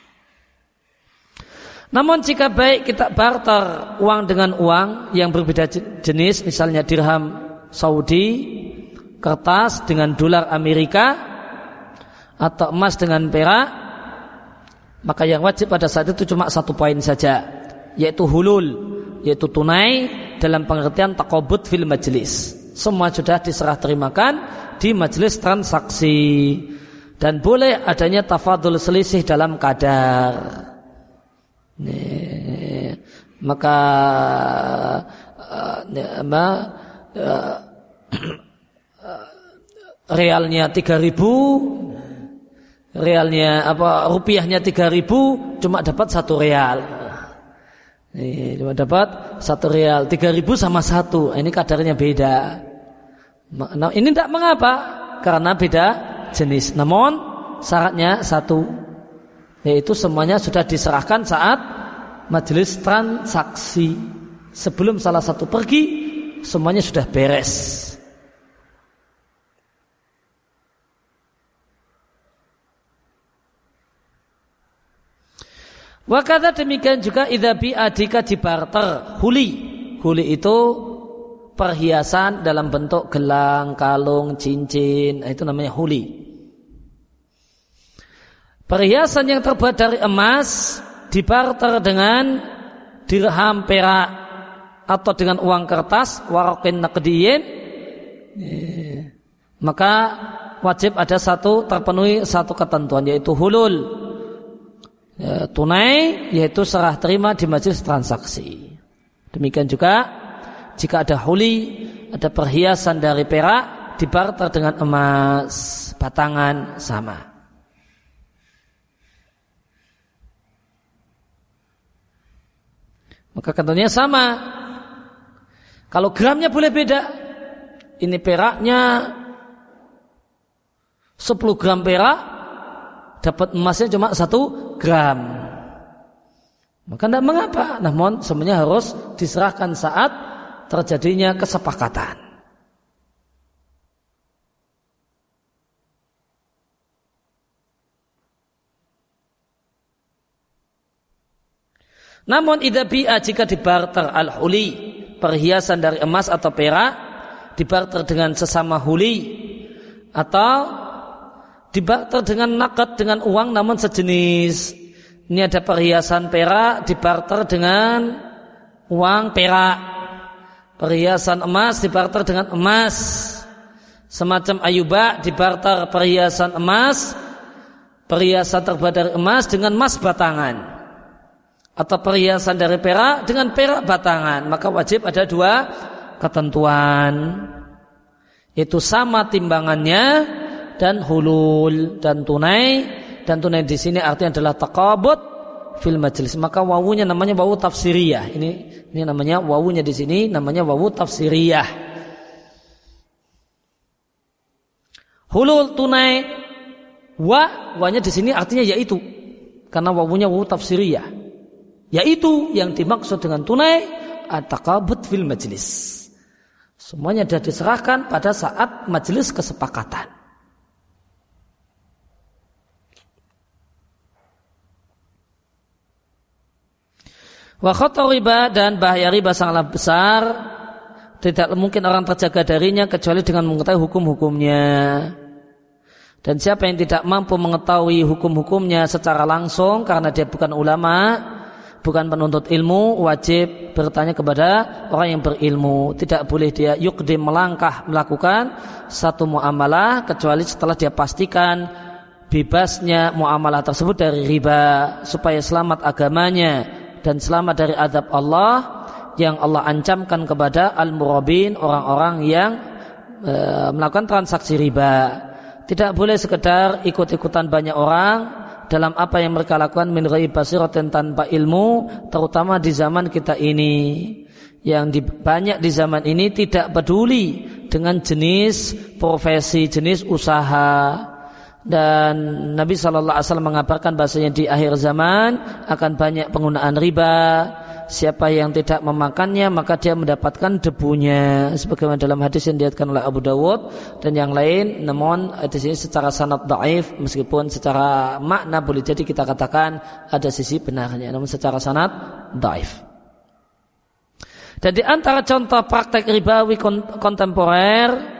Namun jika baik kita barter uang dengan uang yang berbeda jenis, misalnya dirham Saudi kertas dengan dolar Amerika, atau emas dengan perak, maka yang wajib pada saat itu cuma 1 poin saja, yaitu hulul, yaitu tunai dalam pengertian taqabud fil majlis. Semua sudah diserah terimakan di majelis transaksi, dan boleh adanya tafadul selisih dalam kadar. Maka realnya 3.000, realnya rupiahnya 3.000, cuma dapat 1 real. Cuma dapat 1 real, 3.000 sama 1. Ini kadarnya beda. Nah, ini tidak mengapa, karena beda jenis. Namun syaratnya 1, yaitu semuanya sudah diserahkan saat majelis transaksi. Sebelum salah satu pergi, semuanya sudah beres. Wakata demikian juga idza bi'a, jika dibarter huli. Huli itu perhiasan dalam bentuk gelang, kalung, cincin, itu namanya huli. perhiasan yang terbuat dari emas dibarter dengan dirham perak atau dengan uang kertas waraqin naqdiyin, maka wajib ada terpenuhi satu ketentuan, yaitu hulul, tunai, yaitu serah terima di majelis transaksi. Demikian juga jika ada huli, ada perhiasan dari perak dibarter dengan emas batangan sama. Maka ketentuannya sama. Kalau gramnya boleh beda. Ini peraknya 10 gram perak, dapat emasnya cuma 1 gram. Maka tidak mengapa. Namun semuanya harus diserahkan saat terjadinya kesepakatan. Namun idza bi'a, jika dibarter al-huli, perhiasan dari emas atau perak, dibarter dengan sesama huli atau dibarter dengan naqad, dengan uang namun sejenis. Ini ada perhiasan perak dibarter dengan uang perak, perhiasan emas dibarter dengan emas, semacam ayuba dibarter perhiasan emas, perhiasan terbuat dari emas dengan emas batangan, atau perhiasan dari perak dengan perak batangan. Maka wajib ada 2 ketentuan, yaitu sama timbangannya dan hulul dan tunai. Dan tunai di sini artinya adalah taqabud fil majlis. Maka wawunya namanya wawu tafsiriyah. Ini namanya wawunya di sini namanya wawu tafsiriyah. Hulul tunai, wanya di sini artinya yaitu, karena wawunya wawu tafsiriyah. Yaitu yang dimaksud dengan tunai at-taqabud fil majlis. Semuanya sudah diserahkan pada saat majelis kesepakatan. Wa khatar riba, dan bahaya riba sangatlah besar. Tidak mungkin orang terjaga darinya kecuali dengan mengetahui hukum-hukumnya. Dan siapa yang tidak mampu mengetahui hukum-hukumnya secara langsung karena dia bukan ulama, bukan penuntut ilmu, wajib bertanya kepada orang yang berilmu. Tidak boleh dia yukdim, melangkah melakukan satu muamalah kecuali setelah dia pastikan bebasnya muamalah tersebut dari riba, supaya selamat agamanya dan selamat dari azab Allah yang Allah ancamkan kepada al-murabin, orang-orang yang melakukan transaksi riba. Tidak boleh sekedar ikut-ikutan banyak orang dalam apa yang mereka lakukan min ghairi basiratin, tanpa ilmu, terutama di zaman kita ini. Yang banyak di zaman ini tidak peduli dengan jenis profesi, jenis usaha. Dan Nabi SAW mengabarkan bahasanya di akhir zaman akan banyak penggunaan riba. Siapa yang tidak memakannya maka dia mendapatkan debunya, sebagaimana dalam hadis yang diriwayatkan oleh Abu Dawud dan yang lain. Namun di sini secara sanad dhaif, meskipun secara makna boleh jadi kita katakan ada sisi benarnya, namun secara sanad dhaif. Dan di antara contoh praktek ribawi kontemporer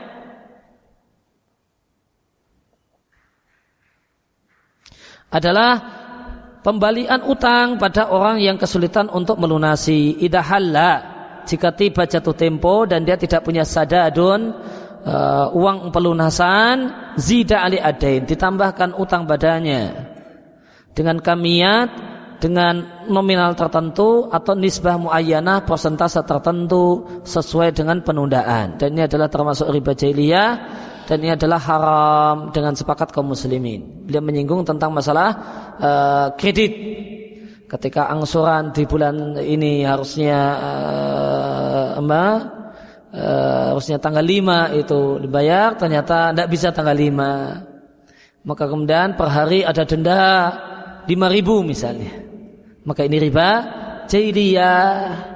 adalah pembalian utang pada orang yang kesulitan untuk melunasi. Idza halla, jika tiba jatuh tempo dan dia tidak punya sadadun, uang pelunasan, zida ali adain, ditambahkan utang badannya dengan kamiyat, dengan nominal tertentu atau nisbah muayyanah, persentase tertentu sesuai dengan penundaan. Dan ini adalah termasuk riba jahiliyah. Dan ini adalah haram dengan sepakat kaum muslimin. Beliau menyinggung tentang masalah kredit. Ketika angsuran di bulan ini harusnya harusnya tanggal 5 itu dibayar, ternyata tidak bisa tanggal 5. Maka kemudian per hari ada denda 5.000 misalnya. Maka ini riba jahiliyah.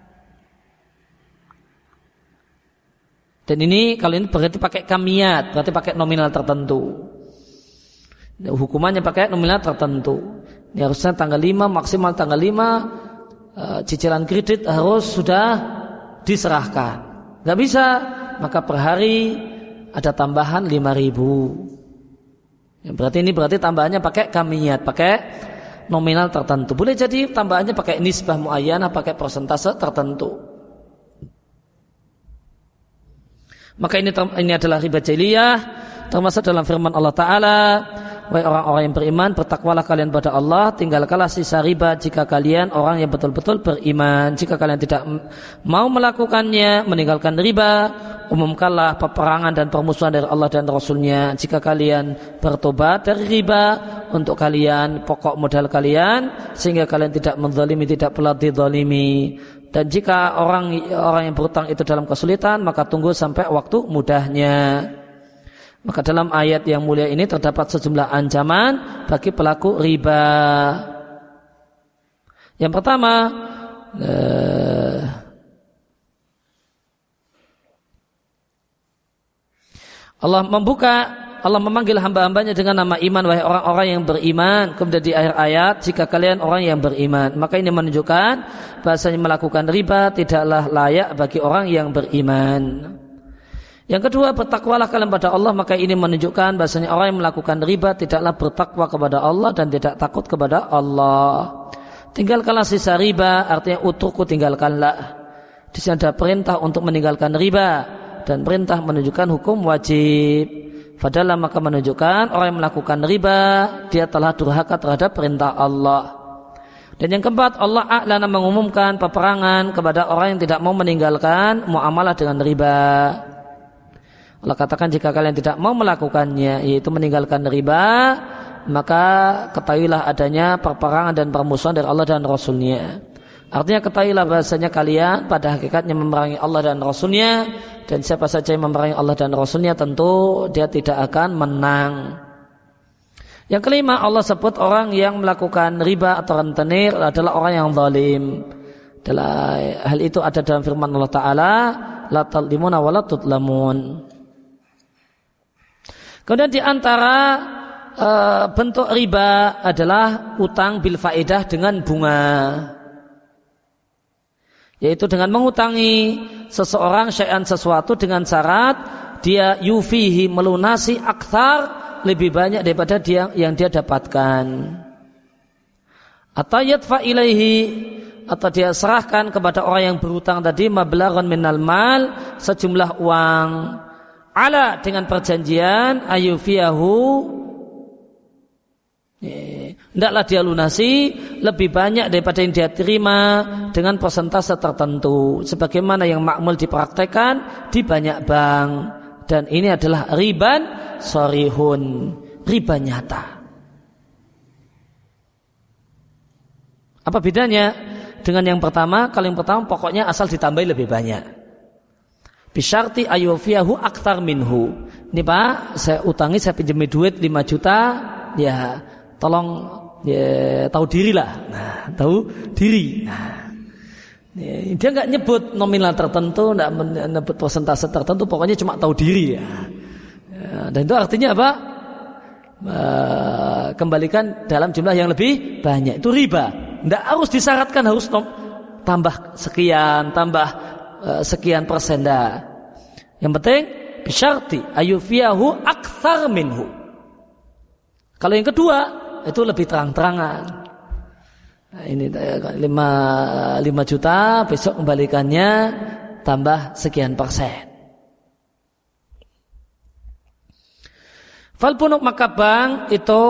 Dan ini kalau ini berarti pakai kamiyat, berarti pakai nominal tertentu. Hukumannya pakai nominal tertentu. Ini harusnya tanggal 5, maksimal tanggal 5 cicilan kredit harus sudah diserahkan. Enggak bisa, maka per hari ada tambahan 5.000. Berarti tambahannya pakai kamiyat, pakai nominal tertentu. Boleh jadi tambahannya pakai nisbah muayyanah, pakai persentase tertentu. Maka ini adalah riba jahiliyah, termasuk dalam firman Allah Ta'ala, wahai orang-orang yang beriman, bertakwalah kalian pada Allah, tinggalkanlah sisa riba jika kalian orang yang betul-betul beriman. Jika kalian tidak mau melakukannya, meninggalkan riba, umumkanlah peperangan dan permusuhan dari Allah dan Rasulnya. Jika kalian bertobat dari riba untuk kalian pokok modal kalian, sehingga kalian tidak menzalimi, tidak pula dizalimi. Dan jika orang yang berutang itu dalam kesulitan, maka tunggu sampai waktu mudahnya. Maka dalam ayat yang mulia ini terdapat sejumlah ancaman bagi pelaku riba. Yang pertama, Allah memanggil hamba-hambanya dengan nama iman, wahai orang-orang yang beriman. Kemudian di akhir ayat, jika kalian orang yang beriman. Maka ini menunjukkan bahasanya melakukan riba tidaklah layak bagi orang yang beriman. Yang kedua, bertakwalah kalian pada Allah. Maka ini menunjukkan bahasanya orang yang melakukan riba tidaklah bertakwa kepada Allah dan tidak takut kepada Allah. Tinggalkanlah sisa riba, artinya utruku, tinggalkanlah. Di sini ada perintah untuk meninggalkan riba dan perintah menunjukkan hukum wajib. Padahal maka menunjukkan orang yang melakukan riba dia telah durhaka terhadap perintah Allah. Dan yang keempat, Allah a'lana mengumumkan peperangan kepada orang yang tidak mau meninggalkan muamalah dengan riba. Allah katakan jika kalian tidak mau melakukannya, yaitu meninggalkan riba, maka ketahuilah adanya peperangan dan permusuhan dari Allah dan Rasulnya. Artinya ketahuilah bahasanya kalian pada hakikatnya memerangi Allah dan Rasulnya, dan siapa saja yang memerangi Allah dan Rasulnya tentu dia tidak akan menang. Yang kelima, Allah sebut orang yang melakukan riba atau rentenir adalah orang yang zalim. Hal itu ada dalam firman Allah Ta'ala, la tadlimuna wa la tudlamun. Kemudian di antara bentuk riba adalah utang bil faedah dengan bunga, yaitu dengan mengutangi seseorang syai'an sesuatu dengan syarat dia yufihi melunasi aktsar lebih banyak daripada yang dia dapatkan, atau yadfa ilaihi atau dia serahkan kepada orang yang berhutang tadi mablaghan minal mal sejumlah uang, ala dengan perjanjian ayufiyahu hendaklah dia lunasi lebih banyak daripada yang dia terima dengan persentase tertentu, sebagaimana yang makmul dipraktekkan di banyak bank. Dan ini adalah riban sharihun, riba nyata. Apa bedanya dengan yang pertama? Kalau yang pertama pokoknya asal ditambahi lebih banyak, bisyarti ayufiyahu aktar minhu. Ini Pak, saya utangi, saya pinjami duit 5 juta, ya tolong ya, tahu diri lah. Nah, tahu diri. Nah, ya, dia nggak nyebut nominal tertentu, nggak menyebut persentase tertentu, pokoknya cuma tahu diri ya. Dan itu artinya apa? Kembalikan dalam jumlah yang lebih banyak. Itu riba. Nggak harus disyaratkan harus tambah sekian, tambah sekian persen dah. Yang penting bisyarti ayufiyahu aktsar minhu. Kalau yang kedua itu lebih terang-terangan. Nah, ini 5 juta, besok kembalikannya tambah sekian persen. Falpunuk, maka bank itu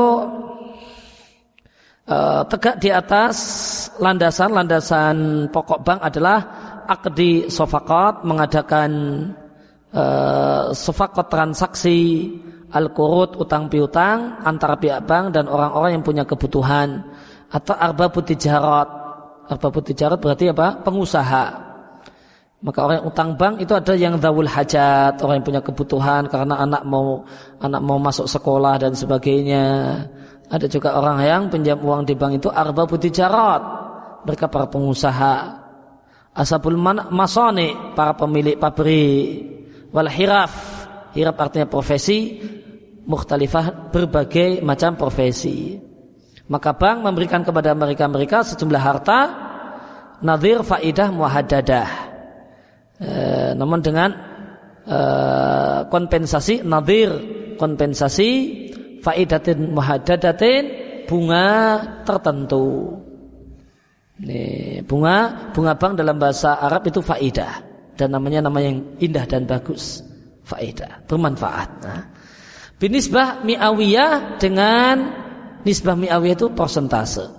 tegak di atas landasan pokok bank adalah akdi sofakot, mengadakan sofakot transaksi al-qurud, utang piutang antara pihak bank dan orang-orang yang punya kebutuhan, atau arbabut tijarat. Arbabut tijarat berarti apa? Pengusaha. Maka orang yang utang bank itu ada yang dzawul hajat, orang yang punya kebutuhan karena anak mau masuk sekolah dan sebagainya. Ada juga orang yang pinjam uang di bank itu arbabut tijarat, mereka para pengusaha. Ashabul masani, para pemilik pabrik. Wal hiraf, hiraf artinya profesi, mukhtalifah, berbagai macam profesi. Maka bank memberikan kepada mereka sejumlah harta nadhir faidah muhaddadah, namun dengan kompensasi nadhir, kompensasi faidatin muhaddadatin, bunga tertentu. Nih, bunga bank dalam bahasa Arab itu faidah, dan nama yang indah dan bagus, faidah, bermanfaat. Nah, binisbah mi'awiyah, dengan nisbah mi'awiyah itu persentase.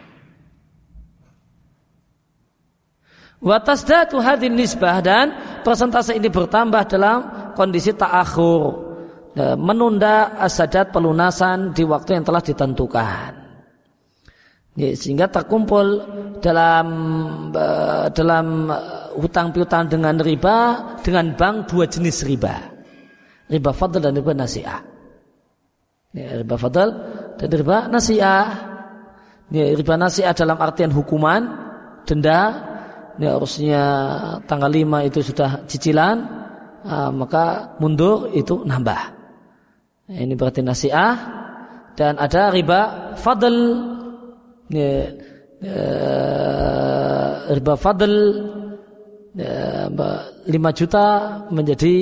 Wa tasdatu hadin nisbah, dan persentase ini bertambah dalam kondisi ta'akhur, menunda as-sadat, pelunasan di waktu yang telah ditentukan. Ya, sehingga terkumpul dalam hutang piutang dengan riba, dengan bank dua jenis riba fadl dan riba nasi'ah. Ya, riba fadl dan riba nasi'ah. Ya, riba nasi'ah dalam artian hukuman, denda. Ya, harusnya tanggal 5 itu sudah cicilan, maka mundur itu nambah. Ini berarti nasi'ah. Dan ada riba fadl. Ya, riba fadl, 5 juta menjadi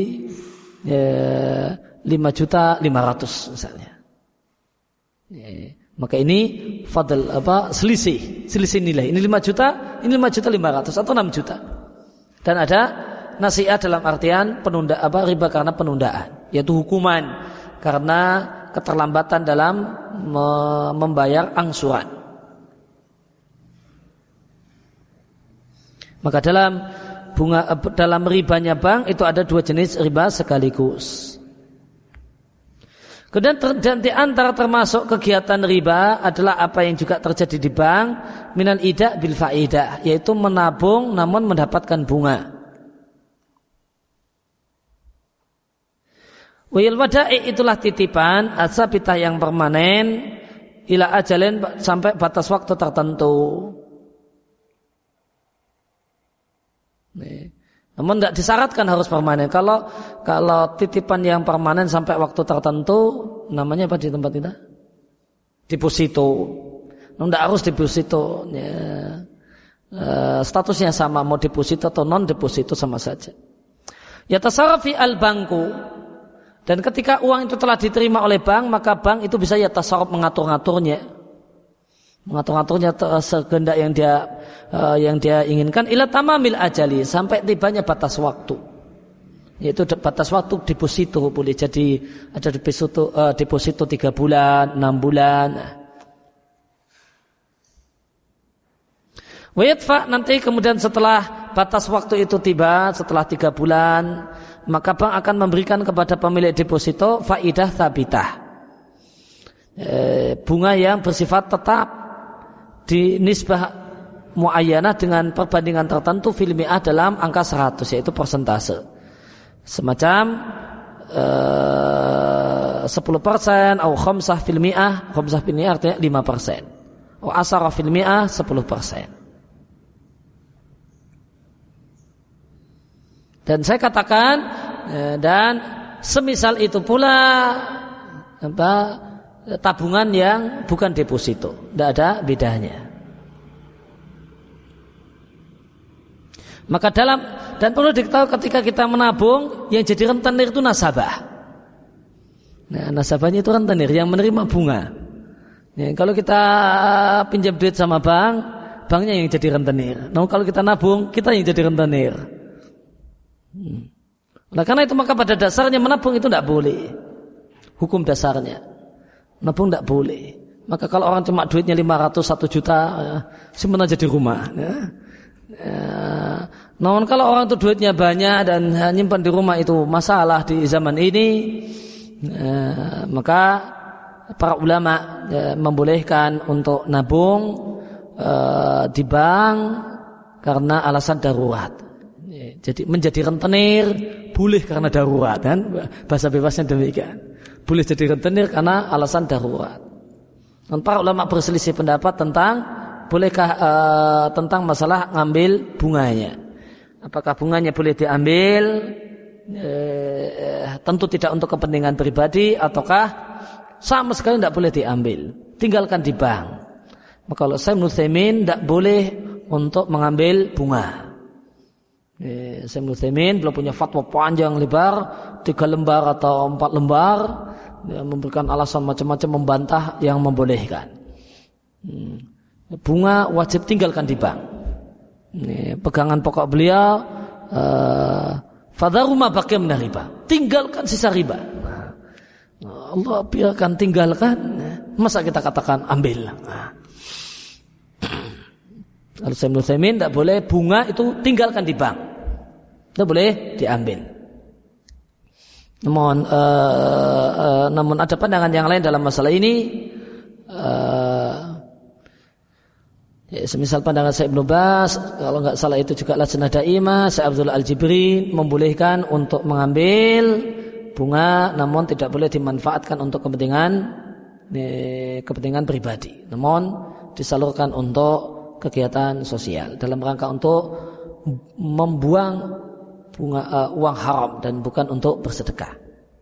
5.500.000 misalnya. Ya, maka ini fadl selisih nilai. Ini 5 juta, ini 5.500.000 atau 6 juta. Dan ada nasi'ah dalam artian penunda, riba karena penundaan, yaitu hukuman karena keterlambatan dalam membayar angsuran. Maka dalam ribanya bank itu ada dua jenis riba sekaligus. Kemudian di antara termasuk kegiatan riba adalah apa yang juga terjadi di bank, minal ida bil faidah, yaitu menabung namun mendapatkan bunga. Wal wada'i, itulah titipan asabitah yang permanen, ila ajalin, sampai batas waktu tertentu. Namun tidak disyaratkan harus permanen. Kalau titipan yang permanen sampai waktu tertentu, namanya apa di tempat kita? Deposito. Tidak harus deposito. Ya. Statusnya sama, mau deposito atau non deposito sama saja. Yatasarrafi al banku. Dan ketika uang itu telah diterima oleh bank, maka bank itu bisa yatasarraf, mengatur-ngaturnya segendak yang dia inginkan, ila tamamil ajali, sampai tibanya batas waktu, yaitu batas waktu deposito. Boleh jadi ada deposito 3 bulan, 6 bulan. Wa yadfa, nanti kemudian setelah batas waktu itu tiba, setelah 3 bulan, maka bank akan memberikan kepada pemilik deposito faidah tsabitah, bunga yang bersifat tetap di nisbah muayyanah dengan perbandingan tertentu fil mi'ah, dalam angka 100, yaitu persentase. Semacam 10% atau khamsah fil mi'ah. Khamsah fil mi'ah artinya 5%. Atau asara fil mi'ah 10%. Dan saya katakan, dan semisal itu pula tabungan yang bukan deposito, tidak ada bedanya. Maka dan perlu diketahui, ketika kita menabung, yang jadi rentenir itu nasabah. Nah, nasabahnya itu rentenir yang menerima bunga. Ya, kalau kita pinjam duit sama bank, banknya yang jadi rentenir. Nah, kalau kita nabung, kita yang jadi rentenir. Nah, karena itu maka pada dasarnya menabung itu tidak boleh. Hukum dasarnya nabung tidak boleh. Maka kalau orang cuma duitnya 500, 1 juta, simpan aja di rumah. Namun kalau orang itu duitnya banyak dan nyimpan di rumah, itu masalah di zaman ini. Maka para ulama membolehkan untuk nabung di bank karena alasan darurat. Jadi menjadi rentenir boleh karena darurat, kan? Bahasa bebasnya demikian. Boleh jadi rentenir karena alasan darurat. Dan para ulama berselisih pendapat tentang bolehkah tentang masalah ngambil bunganya. Apakah bunganya boleh diambil? Tentu tidak untuk kepentingan pribadi, ataukah sama sekali tidak boleh diambil, tinggalkan di bank. Maka kalau Syekh Utsaimin tidak boleh untuk mengambil bunga. Syekh Utsaimin belum punya fatwa panjang lebar 3 lembar atau 4 lembar memberikan alasan macam-macam, membantah yang membolehkan. Bunga wajib tinggalkan di bank. Pegangan pokok beliau, fadharu ma baqiya min riba, tinggalkan sisa riba. Allah biarkan, tinggalkan. Masa kita katakan ambil? Kalau Syekh Ibnu Utsaimin tidak boleh bunga itu tinggalkan di bank, tidak boleh diambil. Namun ada pandangan yang lain dalam masalah ini. Semisal pandangan Syekh Ibnu Baz, kalau nggak salah itu juga Lajnah Daimah, Syekh Abdul Al-Jibrin membolehkan untuk mengambil bunga, namun tidak boleh dimanfaatkan untuk kepentingan pribadi, namun disalurkan untuk kegiatan sosial dalam rangka untuk membuang bunga uang haram dan bukan untuk bersedekah.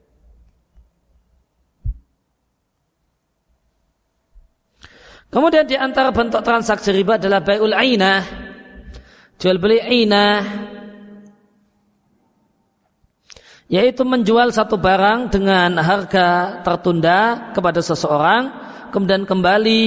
Kemudian di antara bentuk transaksi riba adalah bai'ul ainah, jual beli ainah, yaitu menjual satu barang dengan harga tertunda kepada seseorang, kemudian kembali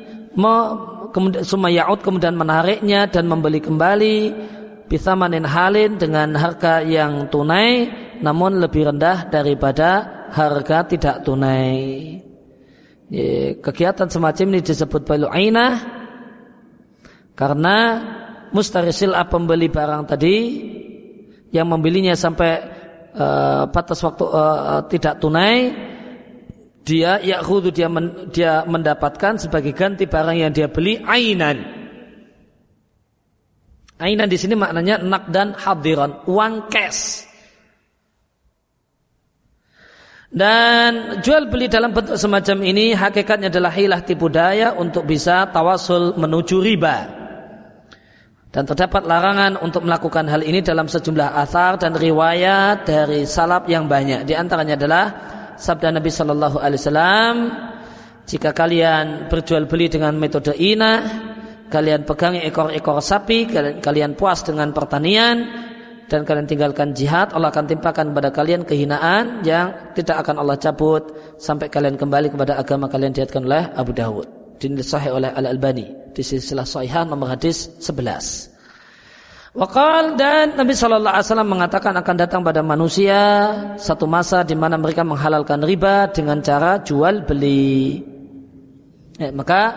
kemudian menariknya dan membeli kembali bisamanin halin dengan harga yang tunai namun lebih rendah daripada harga tidak tunai. Kegiatan semacam ini disebut bai'ul ainah karena mushtari sil'ah, pembeli barang tadi yang membelinya sampai batas waktu tidak tunai, dia mendapatkan sebagai ganti barang yang dia beli ainan. Ainan di sini maknanya naqdan hadiran, uang cash. Dan jual beli dalam bentuk semacam ini hakikatnya adalah hilah tipu daya untuk bisa tawasul menuju riba. Dan terdapat larangan untuk melakukan hal ini dalam sejumlah athar dan riwayat dari salaf yang banyak. Di antaranya adalah sabda Nabi sallallahu alaihi wasallam, jika kalian berjual beli dengan metode inah, kalian pegangi ekor-ekor sapi, kalian puas dengan pertanian, dan kalian tinggalkan jihad, Allah akan timpakan kepada kalian kehinaan yang tidak akan Allah cabut sampai kalian kembali kepada agama kalian. Diriwayatkan oleh Abu Dawud, dinilai sahih oleh Al-Albani di silsilah shahihah nomor hadis 11. Waqal, dan Nabi sallallahu alaihi wasallam mengatakan akan datang pada manusia satu masa di mana mereka menghalalkan riba dengan cara jual beli. Maka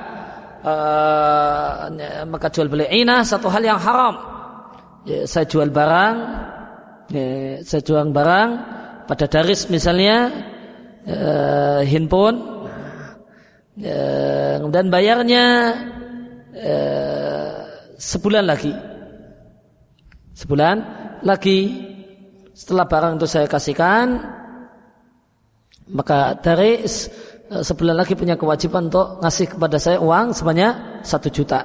jual beli inah satu hal yang haram. Saya jual barang, pada daris misalnya, handphone, dan bayarnya sebulan lagi. Setelah barang itu saya kasihkan, maka daris sebulan lagi punya kewajiban untuk ngasih kepada saya uang sebanyak 1 juta.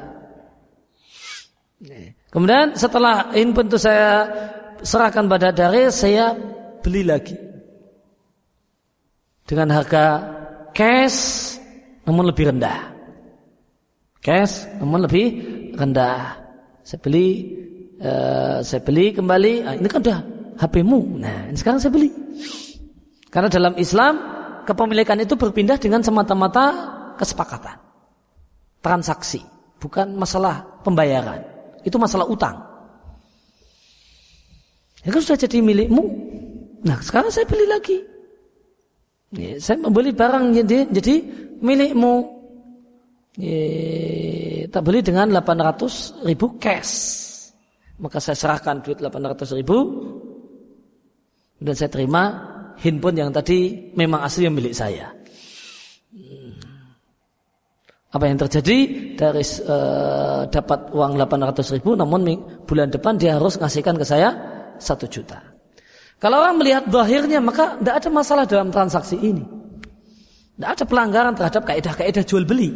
Kemudian setelah handphone itu saya serahkan pada daris, saya beli lagi dengan harga cash namun lebih rendah. Saya beli kembali. Ini kan udah HP-mu. Nah, ini sekarang saya beli. Karena dalam Islam kepemilikan itu berpindah dengan semata-mata kesepakatan, transaksi, bukan masalah pembayaran. Itu masalah utang. Itu kan sudah jadi milikmu. Nah, sekarang saya beli lagi. Saya membeli barang jadi milikmu. Tak beli dengan 800.000 cash. Maka saya serahkan duit 800.000. Dan saya terima handphone yang tadi memang asli milik saya. Apa yang terjadi? Dari dapat uang 800.000, namun bulan depan dia harus ngasihkan ke saya 1 juta. Kalau orang melihat zahirnya, maka tidak ada masalah dalam transaksi ini. Tidak ada pelanggaran terhadap kaidah-kaidah jual beli.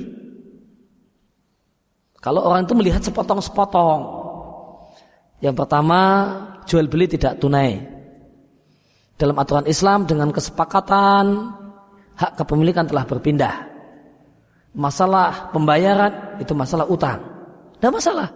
Kalau orang itu melihat sepotong-sepotong. Yang pertama, jual beli tidak tunai. Dalam aturan Islam dengan kesepakatan, hak kepemilikan telah berpindah. Masalah pembayaran itu masalah utang, tidak masalah.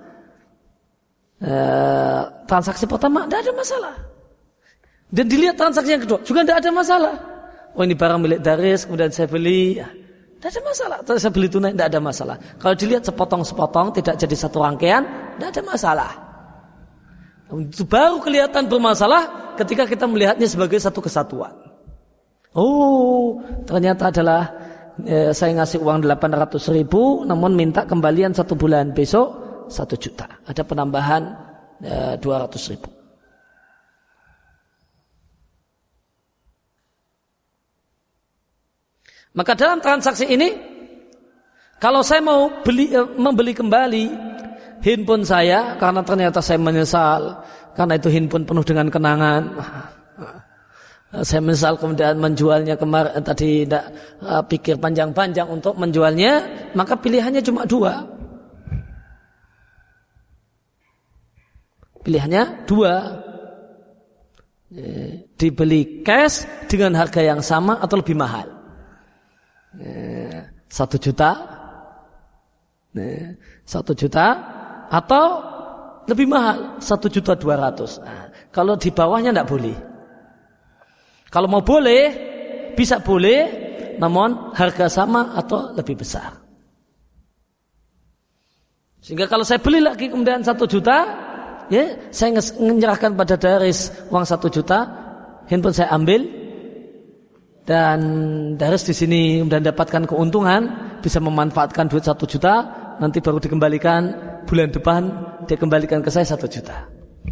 Transaksi pertama tidak ada masalah. Dan dilihat transaksi yang kedua juga tidak ada masalah. oh ini barang milik Daris, kemudian saya beli, tidak ada masalah. Saya beli tunai, tidak ada masalah. Kalau dilihat sepotong-sepotong, tidak jadi satu rangkaian, tidak ada masalah. Itu baru kelihatan bermasalah ketika kita melihatnya sebagai satu kesatuan. Oh, ternyata adalah saya ngasih uang 800.000, namun minta kembalian 1 bulan, besok 1 juta. Ada penambahan 200.000. Maka dalam transaksi ini, kalau saya mau membeli kembali handphone saya karena ternyata saya menyesal karena itu handphone penuh dengan kenangan, saya menyesal kemudian menjualnya kemarin tadi tidak pikir panjang-panjang untuk menjualnya, maka pilihannya cuma 2. Pilihannya 2, dibeli cash dengan harga yang sama atau lebih mahal. 1 juta, 1 juta atau lebih mahal 1.200.000. Nah, kalau di bawahnya tidak boleh. Kalau mau boleh, bisa boleh, namun harga sama atau lebih besar. Sehingga kalau saya beli lagi kemudian 1 juta, ya saya menyerahkan pada Daris uang 1 juta, handphone saya ambil. Dan Daris di sini kemudian dapatkan keuntungan, bisa memanfaatkan duit 1 juta, nanti baru dikembalikan bulan depan, dia kembalikan ke saya 1 juta.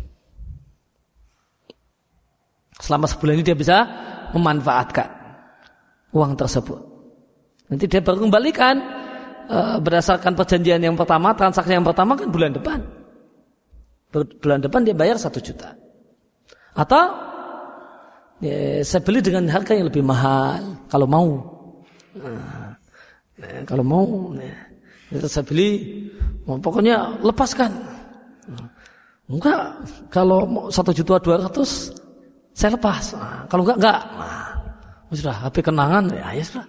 Selama sebulan ini dia bisa memanfaatkan uang tersebut. Nanti dia baru kembalikan berdasarkan perjanjian yang pertama, transaksi yang pertama kan bulan depan. Bulan depan dia bayar 1 juta. Atau ya, saya beli dengan harga yang lebih mahal kalau mau. Kalau mau, saya beli, pokoknya lepaskan. Enggak, kalau 1.200.000 saya lepas. Kalau enggak. Sudah, HP kenangan, ya sudah.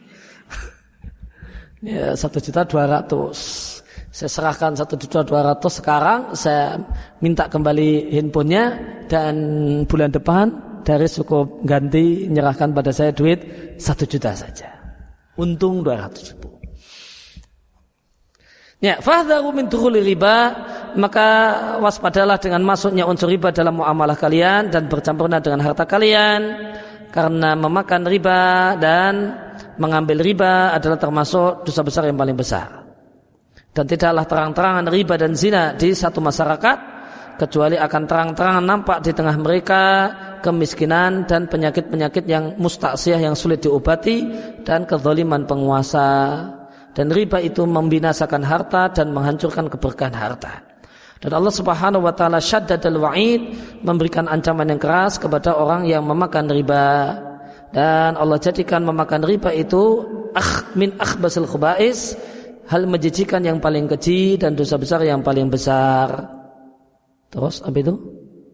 Ya 1.200.000. Saya serahkan 1.200.000 sekarang, saya minta kembali handphonenya dan bulan depan dari cukup ganti menyerahkan pada saya duit 1 juta saja. Untung 200.000. Ya, fahdharu min dukhuli riba, maka waspadalah dengan masuknya unsur riba dalam muamalah kalian dan bercampurnya dengan harta kalian, karena memakan riba dan mengambil riba adalah termasuk dosa besar yang paling besar. Dan tidaklah terang-terangan riba dan zina di satu masyarakat kecuali akan terang-terangan nampak di tengah mereka kemiskinan dan penyakit-penyakit yang mustaksiyah yang sulit diobati dan kezaliman penguasa. Dan riba itu membinasakan harta dan menghancurkan keberkahan harta. Dan Allah Subhanahu wa taala syaddadal wa'id, memberikan ancaman yang keras kepada orang yang memakan riba. Dan Allah jadikan memakan riba itu min akhbasil khubais, hal menjijikan yang paling keji dan dosa besar yang paling besar. Terus apa itu?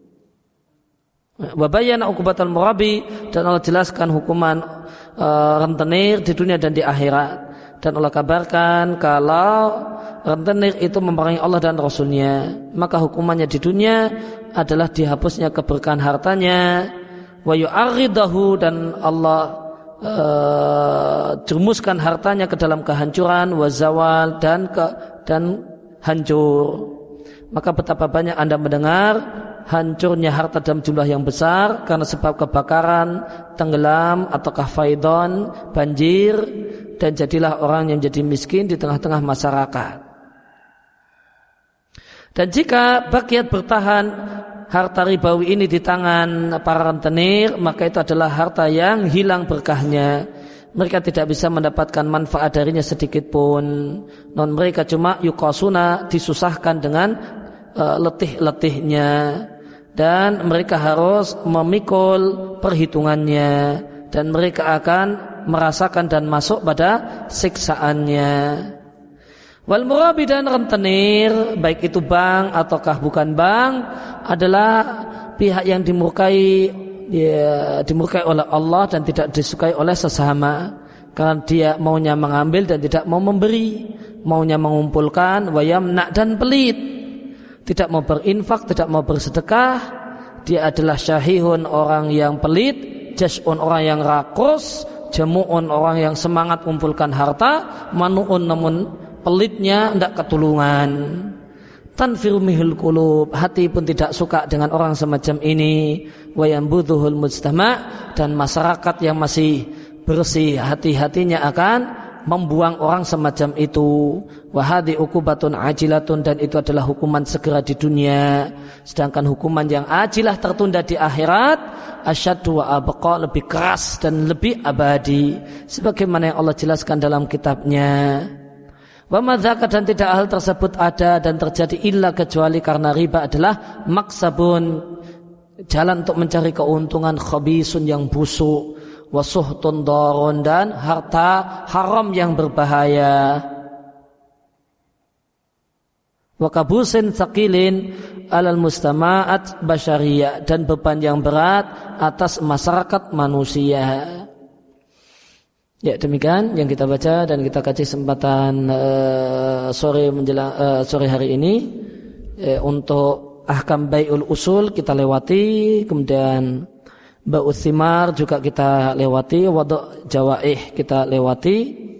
Wa bayyana uqubatal murabi, dan Allah jelaskan hukuman rentenir di dunia dan di akhirat. Dan Allah kabarkan kalau rentenir itu memerangi Allah dan Rasulnya, maka hukumannya di dunia adalah dihapusnya keberkahan hartanya, wa yu'arridahu, dan Allah jerumuskan hartanya ke dalam kehancuran, wa zawal, dan hancur. Maka betapa banyak Anda mendengar hancurnya harta dalam jumlah yang besar karena sebab kebakaran, tenggelam, ataukah faidon, banjir, dan jadilah orang yang jadi miskin di tengah-tengah masyarakat. Dan jika bagian bertahan harta ribawi ini di tangan para rentenir, maka itu adalah harta yang hilang berkahnya. Mereka tidak bisa mendapatkan manfaat darinya sedikit pun. Non mereka cuma yuqasuna, disusahkan dengan letih-letihnya, dan mereka harus memikul perhitungannya, dan mereka akan merasakan dan masuk pada siksaannya. Wal murabi, dan rentenir, baik itu bank ataukah bukan bank, adalah pihak yang dimurkai oleh Allah dan tidak disukai oleh sesama, karena dia maunya mengambil dan tidak mau memberi, maunya mengumpulkan, wayamna, dan pelit, tidak mau berinfak, tidak mau bersedekah. Dia adalah syahihun, orang yang pelit, jash'un, orang yang rakus, jamu'un orang yang semangat kumpulkan harta, manu'un namun pelitnya tidak ketulungan. Tanfiru mihul qulub, hati pun tidak suka dengan orang semacam ini. Wa yambudhuhul mujtama', dan masyarakat yang masih bersih hati-hatinya akan membuang orang semacam itu. Wa hadhi uqubatun ajilatun, dan itu adalah hukuman segera di dunia. Sedangkan hukuman yang ajilah tertunda di akhirat, asyaddu wa abqa, lebih keras dan lebih abadi, sebagaimana yang Allah jelaskan dalam kitabnya. Wa madzaka, dan tidak hal tersebut ada dan terjadi illa kecuali karena riba adalah maksabun, jalan untuk mencari keuntungan, khabisun yang busuk, wa suhtun darun, dan harta haram yang berbahaya. Wa kabusin tsaqilin alal mustama'at basyariyah, dan beban yang berat atas masyarakat manusia. Ya, demikian yang kita baca dan kita kaji kesempatan sore hari ini. Untuk ahkam bai'ul usul kita lewati, kemudian ba'uts thimar juga kita lewati, wadu' jawaih kita lewati.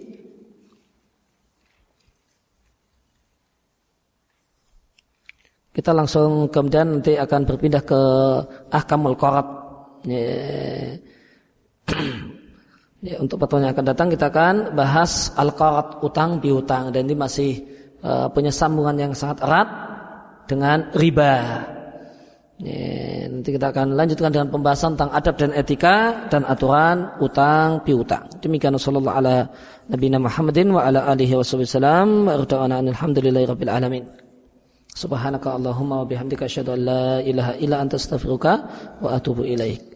Kita langsung kemudian nanti akan berpindah ke ahkamul qarad. Ya, untuk pertemuan yang akan datang kita akan bahas al-qarad, utang piutang, dan ini masih punya sambungan yang sangat erat dengan riba. Ya, nanti kita akan lanjutkan dengan pembahasan tentang adab dan etika dan aturan utang piutang. Demikian sallallahu ala nabiyina Muhammadin wa ala alihi wasallam. Alhamdulillahirabbil alamin. Subhanaka Allahumma wa bihamdika asyhadu an la ilaha illa anta astaghfiruka wa atubu ilaik.